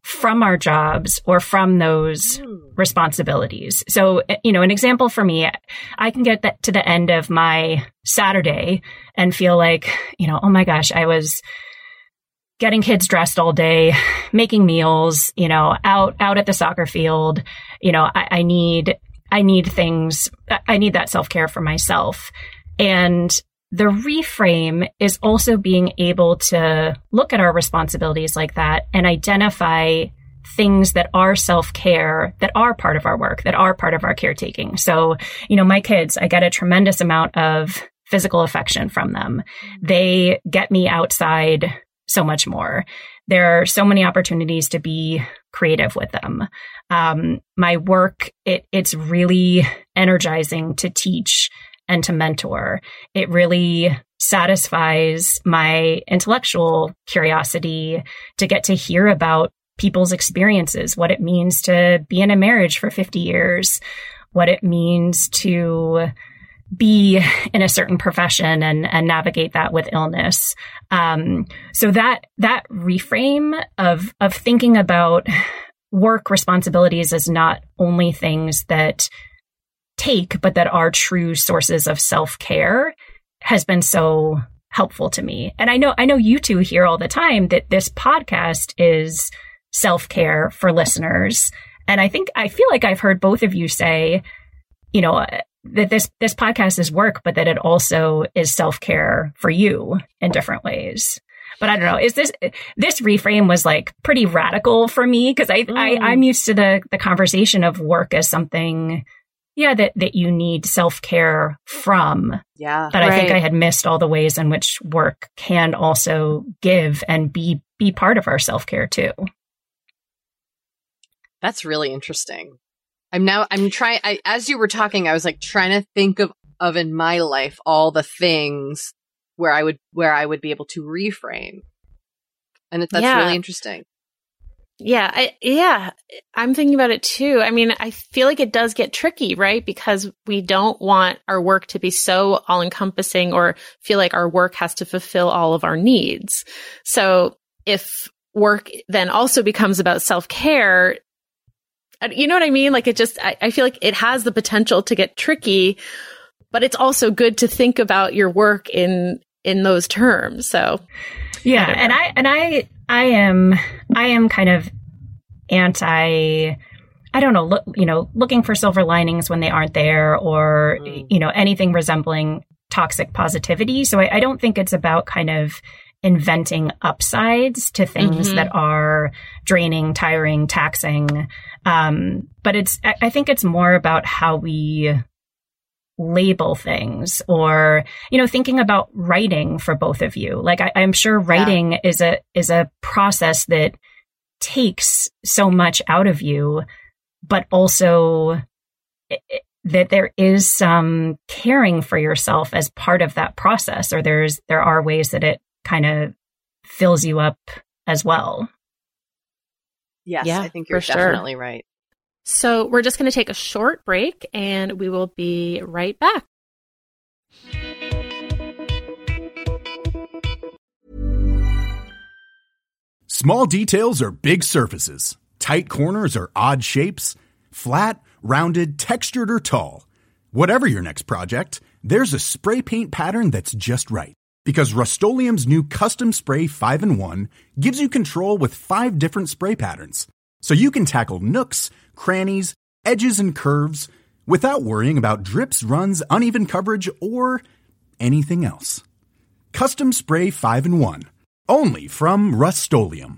from our jobs or from those responsibilities. So, you know, an example for me, I can get that to the end of my Saturday and feel like, you know, oh my gosh, I was getting kids dressed all day, making meals, you know, out, out at the soccer field. You know, I, I need, I need things, I need that self-care for myself. And the reframe is also being able to look at our responsibilities like that and identify things that are self-care, that are part of our work, that are part of our caretaking. So, you know, my kids, I get a tremendous amount of physical affection from them. They get me outside so much more. There are so many opportunities to be creative with them. Um, my work, it, it's really energizing to teach and to mentor. It really satisfies my intellectual curiosity to get to hear about people's experiences, what it means to be in a marriage for fifty years, what it means to be in a certain profession and, and navigate that with illness. Um, so that that reframe of of thinking about work responsibilities as not only things that take, but that are true sources of self-care has been so helpful to me. And I know, I know you two hear all the time that this podcast is self-care for listeners. And I think, I feel like I've heard both of you say, you know, that this, this podcast is work, but that it also is self-care for you in different ways. But I don't know, is this, this reframe was like pretty radical for me because I, mm. I, I'm used to the, the conversation of work as something Yeah, that, that you need self-care from. Yeah. But right. I think I had missed all the ways in which work can also give and be be part of our self-care too. That's really interesting. I'm now, I'm trying, I, as you were talking, I was like trying to think of, of in my life all the things where I would, where I would be able to reframe. And it, that's yeah. really interesting. Yeah, I, yeah, I'm thinking about it too. I mean, I feel like it does get tricky, right? Because we don't want our work to be so all-encompassing or feel like our work has to fulfill all of our needs. So if work then also becomes about self-care, you know what I mean? Like it just, I, I feel like it has the potential to get tricky, but it's also good to think about your work in in those terms. So yeah, I and I and I I am I am kind of anti, I don't know, look, you know, looking for silver linings when they aren't there, or mm. you know, anything resembling toxic positivity. So I, I don't think it's about kind of inventing upsides to things mm-hmm. that are draining, tiring, taxing. Um, but it's I, I think it's more about how we label things, or, you know, thinking about writing for both of you. Like I, I'm sure writing yeah. is a, is a process that takes so much out of you, but also it, that there is some caring for yourself as part of that process, or there's, there are ways that it kind of fills you up as well. Yes, yeah, I think you're for definitely sure. right. So we're just going to take a short break and we will be right back. Small details are big surfaces. Tight corners are odd shapes. Flat, rounded, textured, or tall. Whatever your next project, there's a spray paint pattern that's just right. Because Rust-Oleum's new Custom Spray five in one gives you control with five different spray patterns. So you can tackle nooks, crannies, edges, and curves without worrying about drips, runs, uneven coverage, or anything else. Custom Spray five in one. Only from Rust-Oleum.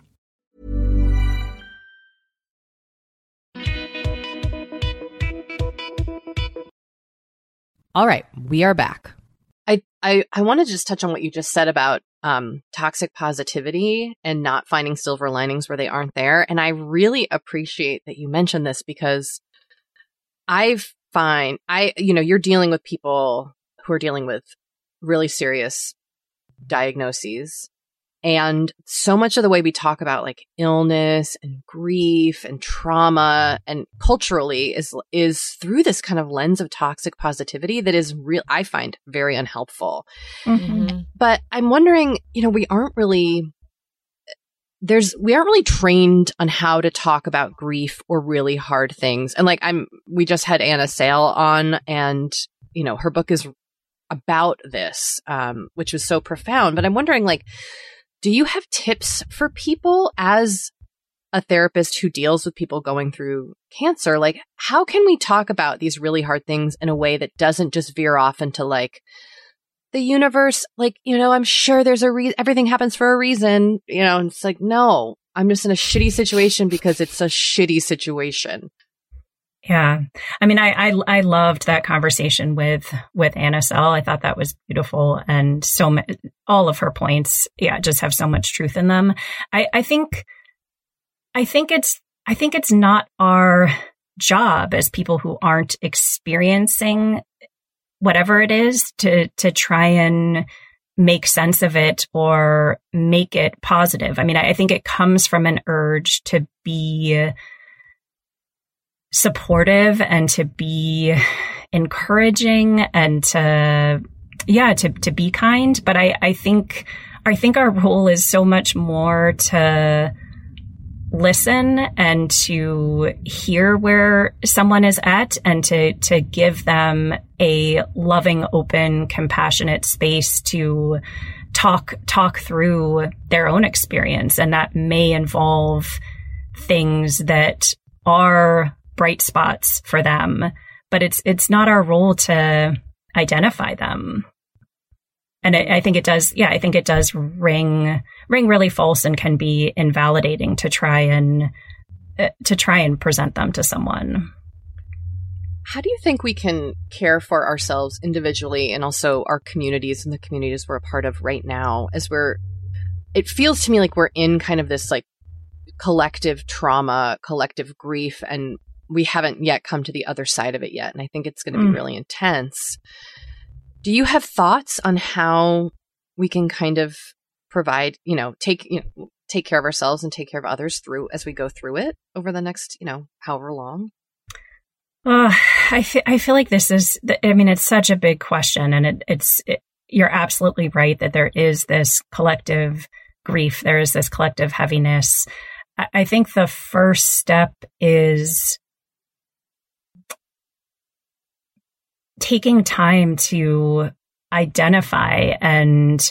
All right, we are back. I, I, I want to just touch on what you just said about um, toxic positivity and not finding silver linings where they aren't there. And I really appreciate that you mentioned this, because I find, I, you know, you're dealing with people who are dealing with really serious diagnoses. And so much of the way we talk about like illness and grief and trauma and culturally is is through this kind of lens of toxic positivity that is real, I find very unhelpful. Mm-hmm. But I'm wondering, you know, we aren't really there's, we aren't really trained on how to talk about grief or really hard things. And like, I'm, we just had Anna Sale on, and, you know, her book is about this, um, which was so profound. But I'm wondering, like, do you have tips for people as a therapist who deals with people going through cancer? Like, how can we talk about these really hard things in a way that doesn't just veer off into like, the universe, like, you know, I'm sure there's a reason, everything happens for a reason, you know, and it's like, no, I'm just in a shitty situation because it's a shitty situation. Yeah. I mean, I, I, I loved that conversation with, with Anna Sale. I thought that was beautiful. And so ma- all of her points, yeah, just have so much truth in them. I, I think, I think it's, I think it's not our job as people who aren't experiencing whatever it is to, to try and make sense of it or make it positive. I mean, I, I think it comes from an urge to be supportive and to be encouraging and to, yeah, to, to be kind. But I, I think, I think our role is so much more to listen and to hear where someone is at and to, to give them a loving, open, compassionate space to talk, talk through their own experience. And that may involve things that are bright spots for them, but it's, it's not our role to identify them. And I, I think it does, yeah, I think it does ring, ring really false and can be invalidating to try and, uh, to try and present them to someone. How do you think we can care for ourselves individually and also our communities and the communities we're a part of right now, as we're, it feels to me like we're in kind of this like collective trauma, collective grief, and we haven't yet come to the other side of it yet. And I think it's going to be mm. really intense. Do you have thoughts on how we can kind of provide, you know, take, you know, take care of ourselves and take care of others through as we go through it over the next, you know, however long? Uh, I feel, I feel like this is, I mean, it's such a big question, and it, it's, it, you're absolutely right that there is this collective grief. There is this collective heaviness. I, I think the first step is taking time to identify and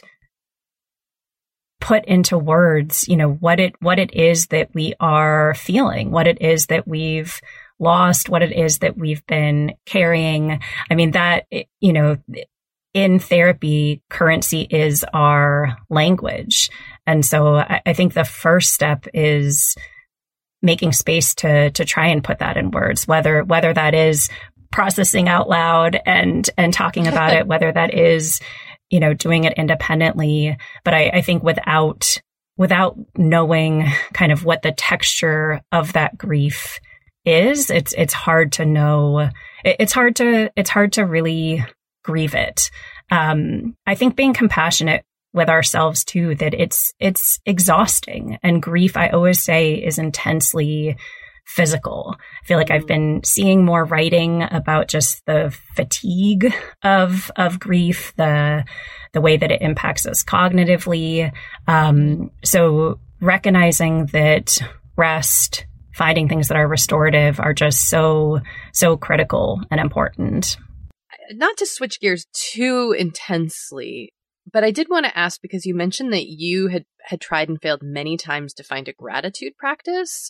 put into words, you know, what it, what it is that we are feeling, what it is that we've lost, what it is that we've been carrying. I mean, that, you know, in therapy, currency is our language. And so I, I think the first step is making space to, to try and put that in words, whether, whether that is processing out loud and, and talking about it, whether that is, you know, doing it independently. But I, I think without, without knowing kind of what the texture of that grief is, it's, it's hard to know. It, it's hard to, it's hard to really grieve it. Um, I think being compassionate with ourselves too, that it's, it's exhausting, and grief, I always say, is intensely physical. I feel like I've been seeing more writing about just the fatigue of, of grief, the, the way that it impacts us cognitively. Um, so recognizing that rest, finding things that are restorative are just so, so critical and important. Not to switch gears too intensely, but I did want to ask, because you mentioned that you had, had tried and failed many times to find a gratitude practice,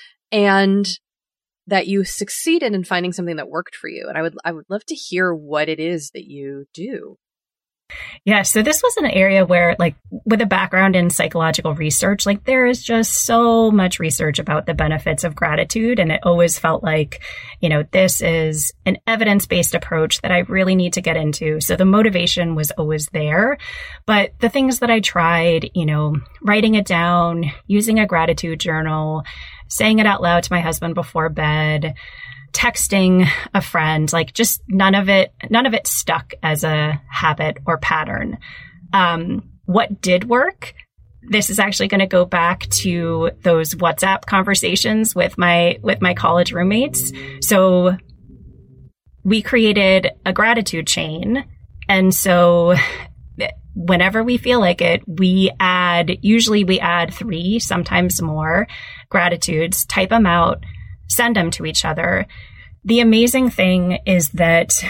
and that you succeeded in finding something that worked for you. And I would, I would love to hear what it is that you do. Yeah. So this was an area where, like, with a background in psychological research, like, there is just so much research about the benefits of gratitude. And it always felt like, you know, this is an evidence-based approach that I really need to get into. So the motivation was always there. But the things that I tried, you know, writing it down, using a gratitude journal, saying it out loud to my husband before bed, texting a friend, like, just none of it, none of it stuck as a habit or pattern. Um, what did work? This is actually going to go back to those WhatsApp conversations with my, with my college roommates. So we created a gratitude chain. And so whenever we feel like it, we add, usually we add three, sometimes more gratitudes, type them out, send them to each other. The amazing thing is that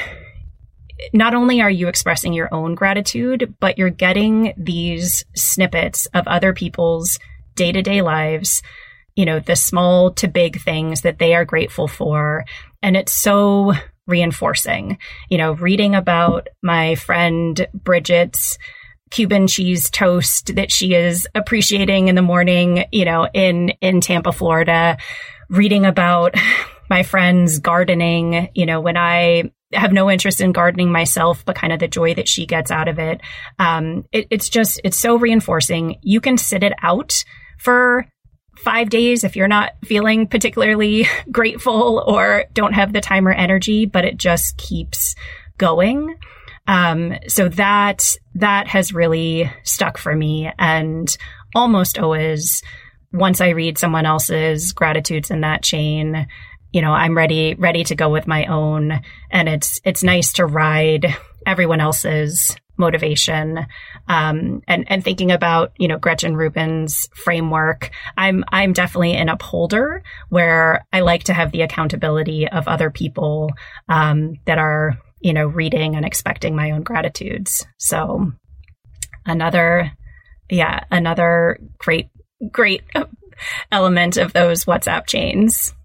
not only are you expressing your own gratitude, but you're getting these snippets of other people's day-to-day lives, you know, the small to big things that they are grateful for. And it's so reinforcing, you know, reading about my friend Bridget's Cuban cheese toast that she is appreciating in the morning, you know, in, in Tampa, Florida, reading about my friend's gardening, you know, when I have no interest in gardening myself, but kind of the joy that she gets out of it. Um, it it's just, it's so reinforcing. You can sit it out for five days if you're not feeling particularly grateful or don't have the time or energy, but it just keeps going. Um, so that, that has really stuck for me. And almost always, once I read someone else's gratitudes in that chain, you know, I'm ready, ready to go with my own. And it's, it's nice to ride everyone else's motivation. Um, and, and thinking about, you know, Gretchen Rubin's framework, I'm, I'm definitely an upholder where I like to have the accountability of other people, um, that are, you know, reading and expecting my own gratitudes. So another, yeah, another great, great element of those WhatsApp chains.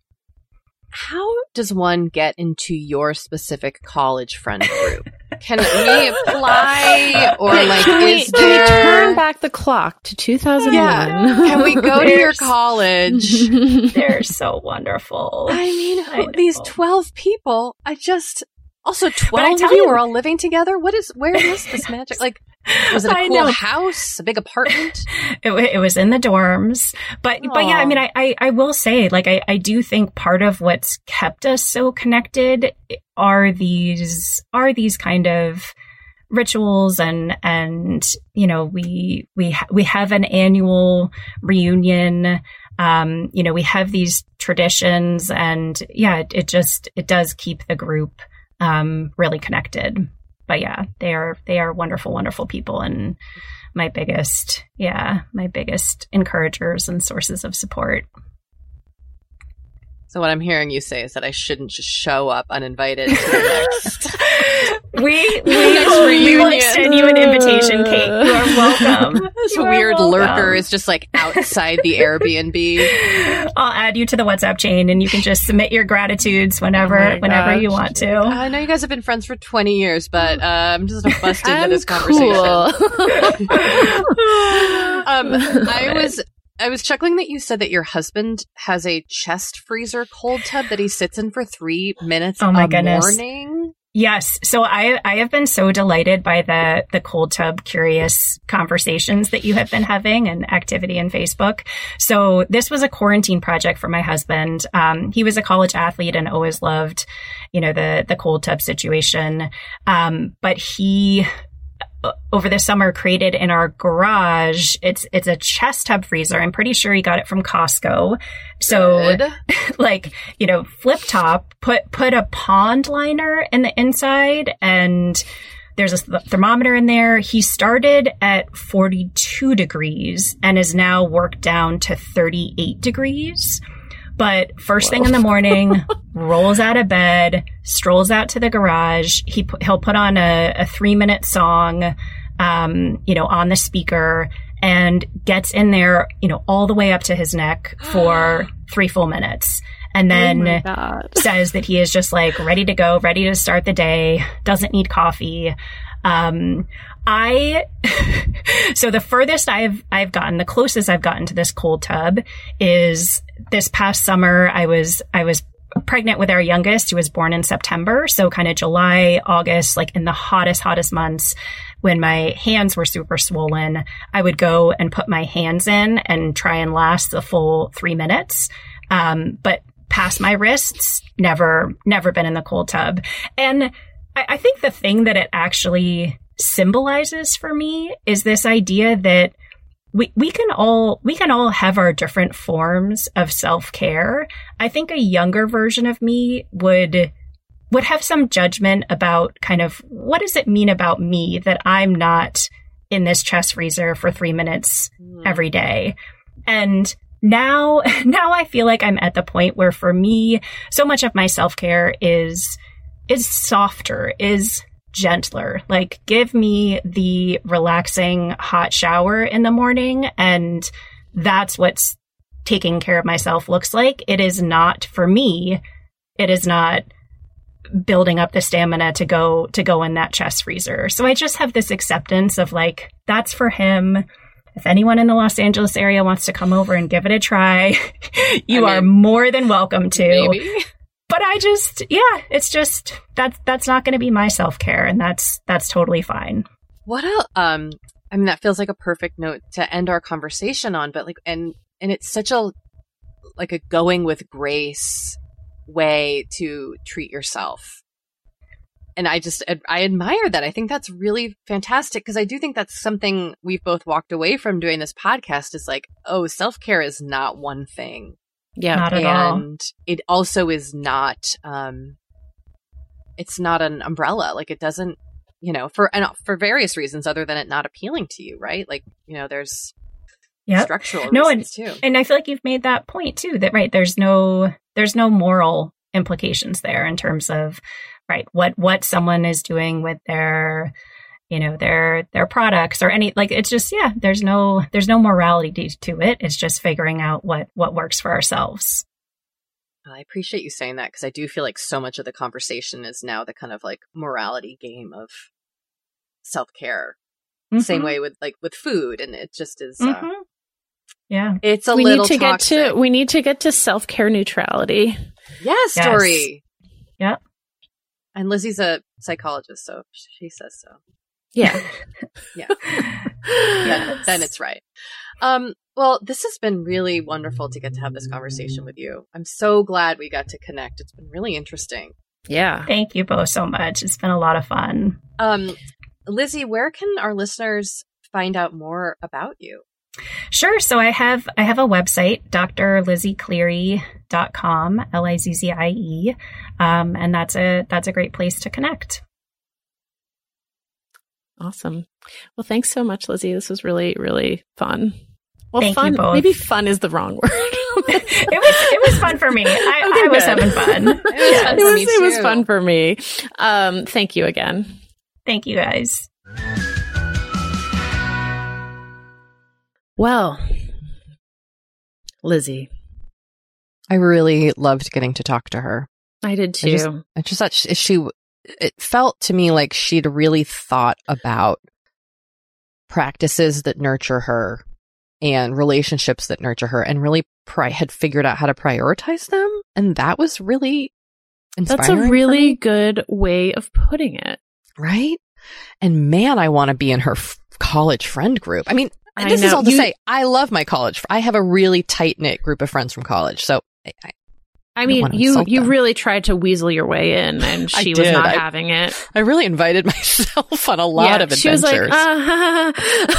How does one get into your specific college friend group? Can we apply, or like, can we, is can there... we turn back the clock to two thousand one? Yeah. Can we go to your college? They're so wonderful. I mean, I these twelve people, I just... Also, I twelve tell of you you- were all living together? What is, where is this magic? Like, was it a I cool know. house? A big apartment? It, wa- it was in the dorms, but but yeah, I mean, I, I I will say, like, I I do think part of what's kept us so connected are these are these kind of rituals, and and you know, we we ha- we have an annual reunion. Um, you know, we have these traditions, and yeah, it, it just it does keep the group um really connected. But yeah, they are they are wonderful, wonderful people, and my biggest, yeah, my biggest encouragers and sources of support. So what I'm hearing you say is that I shouldn't just show up uninvited to the next. We we, we will extend you an invitation, Kate. You are welcome. This You are weird welcome. lurker is just like outside the Airbnb. I'll add you to the WhatsApp chain, and you can just submit your gratitudes whenever Oh my whenever gosh. you want to. I know you guys have been friends for twenty years, but uh, I'm just gonna bust into I'm this conversation. cool. um, I was I was chuckling that you said that your husband has a chest freezer cold tub that he sits in for three minutes Oh my a goodness. morning. Yes. So I I have been so delighted by the the cold tub curious conversations that you have been having and activity in Facebook. So this was a quarantine project for my husband. Um, he was a college athlete and always loved, you know, the the cold tub situation. Um, but he over the summer created in our garage. It's it's a chest tub freezer. I'm pretty sure he got it from Costco. So Good. like, you know, flip top, put put a pond liner in the inside, and there's a th- thermometer in there. He started at forty-two degrees and is now worked down to thirty-eight degrees. But first thing in the morning, rolls out of bed, strolls out to the garage. He pu- he'll put on a, a three minute song, um, you know, on the speaker, and gets in there, you know, all the way up to his neck for three full minutes. And then Oh my God. says that he is just like ready to go, ready to start the day, doesn't need coffee. Um, I, so the furthest I've, I've gotten, the closest I've gotten to this cold tub is this past summer. I was, I was pregnant with our youngest, who was born in September. So kind of July, August, like in the hottest, hottest months when my hands were super swollen, I would go and put my hands in and try and last the full three minutes. Um, but past my wrists, never, never been in the cold tub. And I, I think the thing that it actually symbolizes for me is this idea that we, we can all, we can all have our different forms of self-care. I think a younger version of me would, would have some judgment about kind of what does it mean about me that I'm not in this chest freezer for three minutes mm. every day. And now, now I feel like I'm at the point where for me, so much of my self-care is, is softer, is gentler. Like, give me the relaxing hot shower in the morning, and that's what's taking care of myself looks like. It is not, for me, it is not building up the stamina to go to go in that chest freezer. So I just have this acceptance of like, that's for him. If anyone in the Los Angeles area wants to come over and give it a try, you I mean, are more than welcome to. Maybe. But I just, yeah, it's just, that's, that's not going to be my self-care, and that's, that's totally fine. What else? Um, I mean, that feels like a perfect note to end our conversation on, but like, and, and it's such a, like a going with grace way to treat yourself. And I just, I admire that. I think that's really fantastic, because I do think that's something we've both walked away from doing this podcast is like, oh, self-care is not one thing. Yeah. Not at and all. It also is not, um, it's not an umbrella. Like it doesn't, you know, for, and for various reasons other than it not appealing to you, right? Like, you know, there's yep. structural no, reasons and, too. And I feel like you've made that point too, that, right, there's no, there's no moral implications there in terms of, right, what, what someone is doing with their, you know, their, their products or any, like, it's just, yeah, there's no, there's no morality to it. It's just figuring out what, what works for ourselves. I appreciate you saying that, because I do feel like so much of the conversation is now the kind of like morality game of self-care. Mm-hmm. Same way with like with food, and it just is. Uh, mm-hmm. Yeah, it's a we little need to toxic. get to we need to get to self-care neutrality. Yes, yes. Dory. Yep. And Lizzie's a psychologist, so she says so. Yeah. yeah. Yeah, then it's right. Um, well, this has been really wonderful to get to have this conversation with you. I'm so glad we got to connect. It's been really interesting. Yeah. Thank you both so much. It's been a lot of fun. Um, Lizzie, where can our listeners find out more about you? Sure. So I have I have a website, D R Lizzie Cleary dot com, L I Z Z I E. Um, and that's a that's a great place to connect. Awesome. Well, thanks so much, Lizzie. This was really, really fun. Well, Thank fun, you both. Maybe fun is the wrong word. it was it was fun for me. I, okay, I was good. having fun. It was, yes. fun it, for was me it was too. fun for me. Um, thank you again. Thank you, guys. Well, Lizzie, I really loved getting to talk to her. I did too. I just, I just thought she, she, it felt to me like she'd really thought about practices that nurture her and relationships that nurture her, and really pri- had figured out how to prioritize them. And that was really inspiring. That's a really good way of putting it. Right? And man, I want to be in her f- college friend group. I mean, I this know. is all to You- say, I love my college. I have a really tight-knit group of friends from college. So I, I I mean, want to you insult you them. really tried to weasel your way in, and I she was did. not I- having it. I really invited myself on a lot Yeah, of adventures. she was like, uh,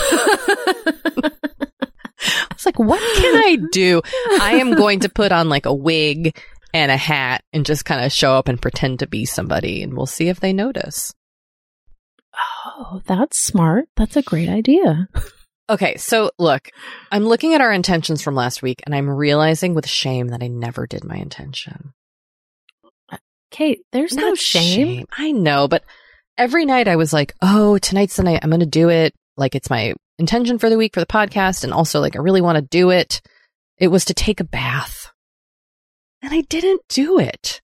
I was like, what can I do? I am going to put on like a wig and a hat and just kind of show up and pretend to be somebody, and we'll see if they notice. oh, that's smart. That's a great idea. Okay, so look, I'm looking at our intentions from last week, and I'm realizing with shame that I never did my intention. Kate, there's no Not shame. I know, but every night I was like, oh, tonight's the night I'm going to do it. Like, it's my intention for the week for the podcast. And also, like, I really want to do it. It was to take a bath. And I didn't do it.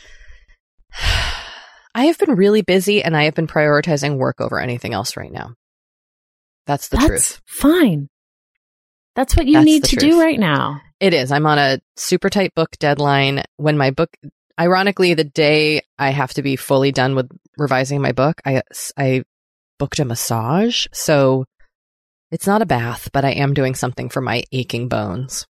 I have been really busy, and I have been prioritizing work over anything else right now. That's the That's truth. fine. That's what you That's need the to truth. do right now. It is. I'm on a super tight book deadline. When my book, ironically, the day I have to be fully done with revising my book, I, I booked a massage. So it's not a bath, but I am doing something for my aching bones.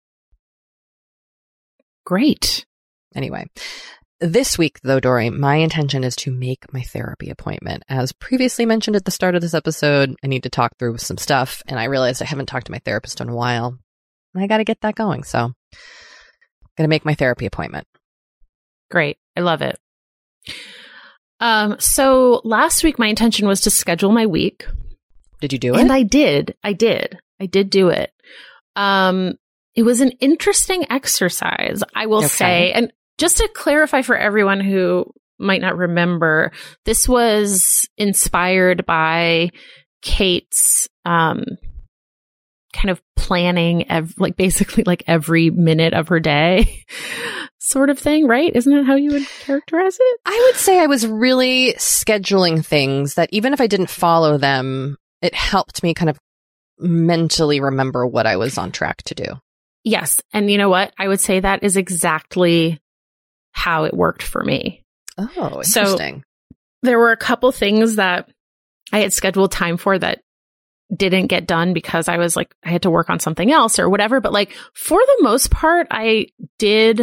Great. Anyway, this week, though, Dory, my intention is to make my therapy appointment. As previously mentioned at the start of this episode, I need to talk through some stuff, and I realized I haven't talked to my therapist in a while. And I got to get that going, so I'm going to make my therapy appointment. Great. I love it. Um, so last week, my intention was to schedule my week. Did you do it? And I did. I did. I did do it. Um, it was an interesting exercise, I will Okay. say. And just to clarify for everyone who might not remember, this was inspired by Kate's um, kind of planning, ev- like basically like every minute of her day sort of thing, right? Isn't that how you would characterize it? I would say I was really scheduling things that even if I didn't follow them, it helped me kind of mentally remember what I was on track to do. Yes. And you know what? I would say that is exactly how it worked for me. Oh, So- interesting. There were a couple things that I had scheduled time for that didn't get done because I was like, I had to work on something else or whatever. But like, for the most part, I did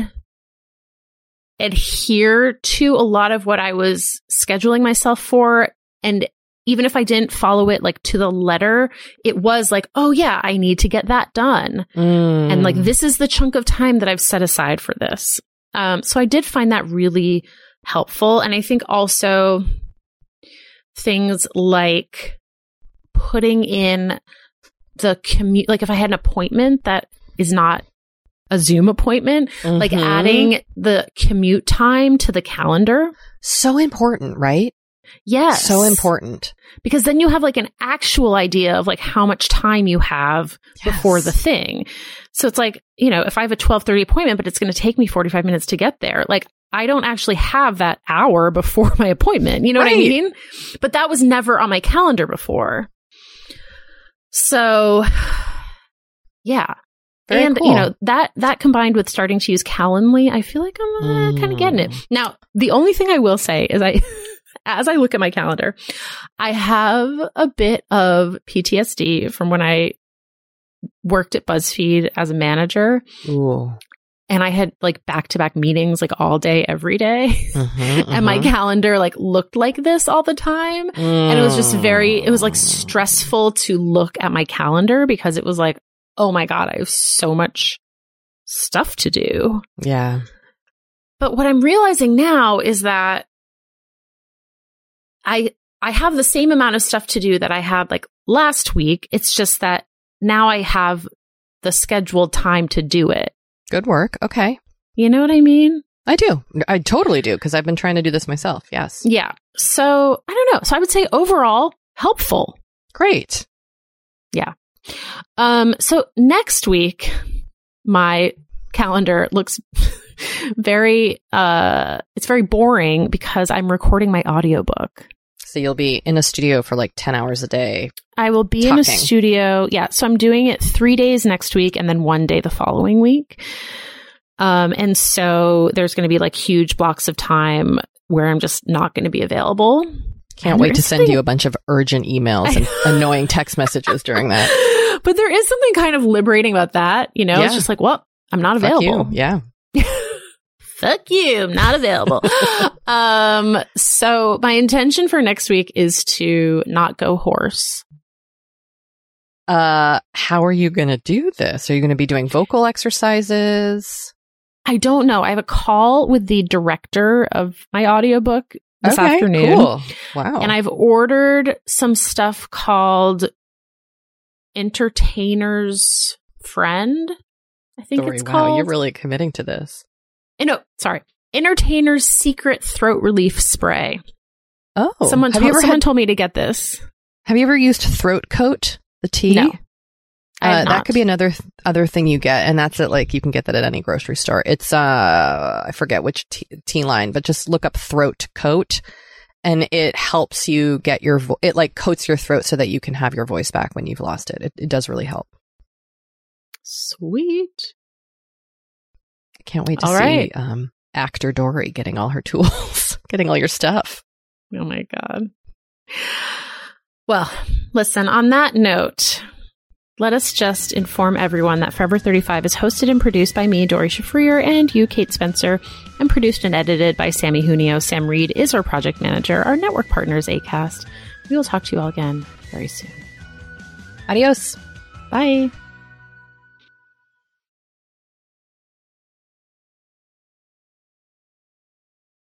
adhere to a lot of what I was scheduling myself for. And even if I didn't follow it like to the letter, it was like, oh yeah, I need to get that done. Mm. And like, this is the chunk of time that I've set aside for this. Um, so I did find that really helpful. And I think also things like putting in the commute, like if I had an appointment that is not a Zoom appointment, mm-hmm. like adding the commute time to the calendar. So important, right? Yes. So important. Because then you have like an actual idea of like how much time you have yes. before the thing. So it's like, you know, if I have a twelve thirty appointment, but it's going to take me forty-five minutes to get there, like I don't actually have that hour before my appointment. You know right. what I mean? But that was never on my calendar before. So yeah. Very and, cool. you know, that, that combined with starting to use Calendly, I feel like I'm uh, mm. kind of getting it. Now, the only thing I will say is I, as I look at my calendar, I have a bit of P T S D from when I worked at BuzzFeed as a manager. Ooh. And I had like back-to-back meetings like all day, every day. Mm-hmm, and mm-hmm. my calendar like looked like this all the time. Mm. And it was just very, it was like stressful to look at my calendar because it was like, oh my God, I have so much stuff to do. Yeah. But what I'm realizing now is that I I have the same amount of stuff to do that I had like last week. It's just that now I have the scheduled time to do it. Good work. Okay. You know what I mean? I do. I totally do because I've been trying to do this myself. Yes. Yeah. So I don't know. So I would say overall helpful. Great. Yeah. Um, so next week, my calendar looks very, uh, it's very boring because I'm recording my audiobook. So you'll be in a studio for like ten hours a day. I will be talking. in a studio. Yeah. So I'm doing it three days next week and then one day the following week. Um, and so there's going to be like huge blocks of time where I'm just not going to be available. Can't wait to send you a bunch of urgent emails and annoying text messages during that. But there is something kind of liberating about that. You know, yeah. it's just like, well, I'm not Fuck available. You. Yeah. Fuck you. I'm not available. um, so my intention for next week is to not go hoarse. Uh, how are you going to do this? Are you going to be doing vocal exercises? I don't know. I have a call with the director of my audiobook this okay, afternoon. Cool. Wow. And I've ordered some stuff called Entertainer's Friend. I think Story. it's wow, called. You're really committing to this. Eh, no, sorry. Entertainer's Secret Throat Relief Spray. Oh. Someone, have to- you ever someone had, told me to get this. Have you ever used Throat Coat, the tea? No. Uh, that could be another th- other thing you get, and that's it. Like you can get that at any grocery store. It's uh, I forget which t- tea line, but just look up Throat Coat, and it helps you get your vo- it like coats your throat so that you can have your voice back when you've lost it. It, it does really help. Sweet. I can't wait to all see right. um, actor Dory getting all her tools, getting all your stuff. Oh my God. Well, listen. On that note. Let us just inform everyone that Forever thirty-five is hosted and produced by me, Dory Shafrir, and you, Kate Spencer, and produced and edited by Sammy Junio. Sam Reed is our project manager. Our network partner is Acast. We will talk to you all again very soon. Adios. Bye.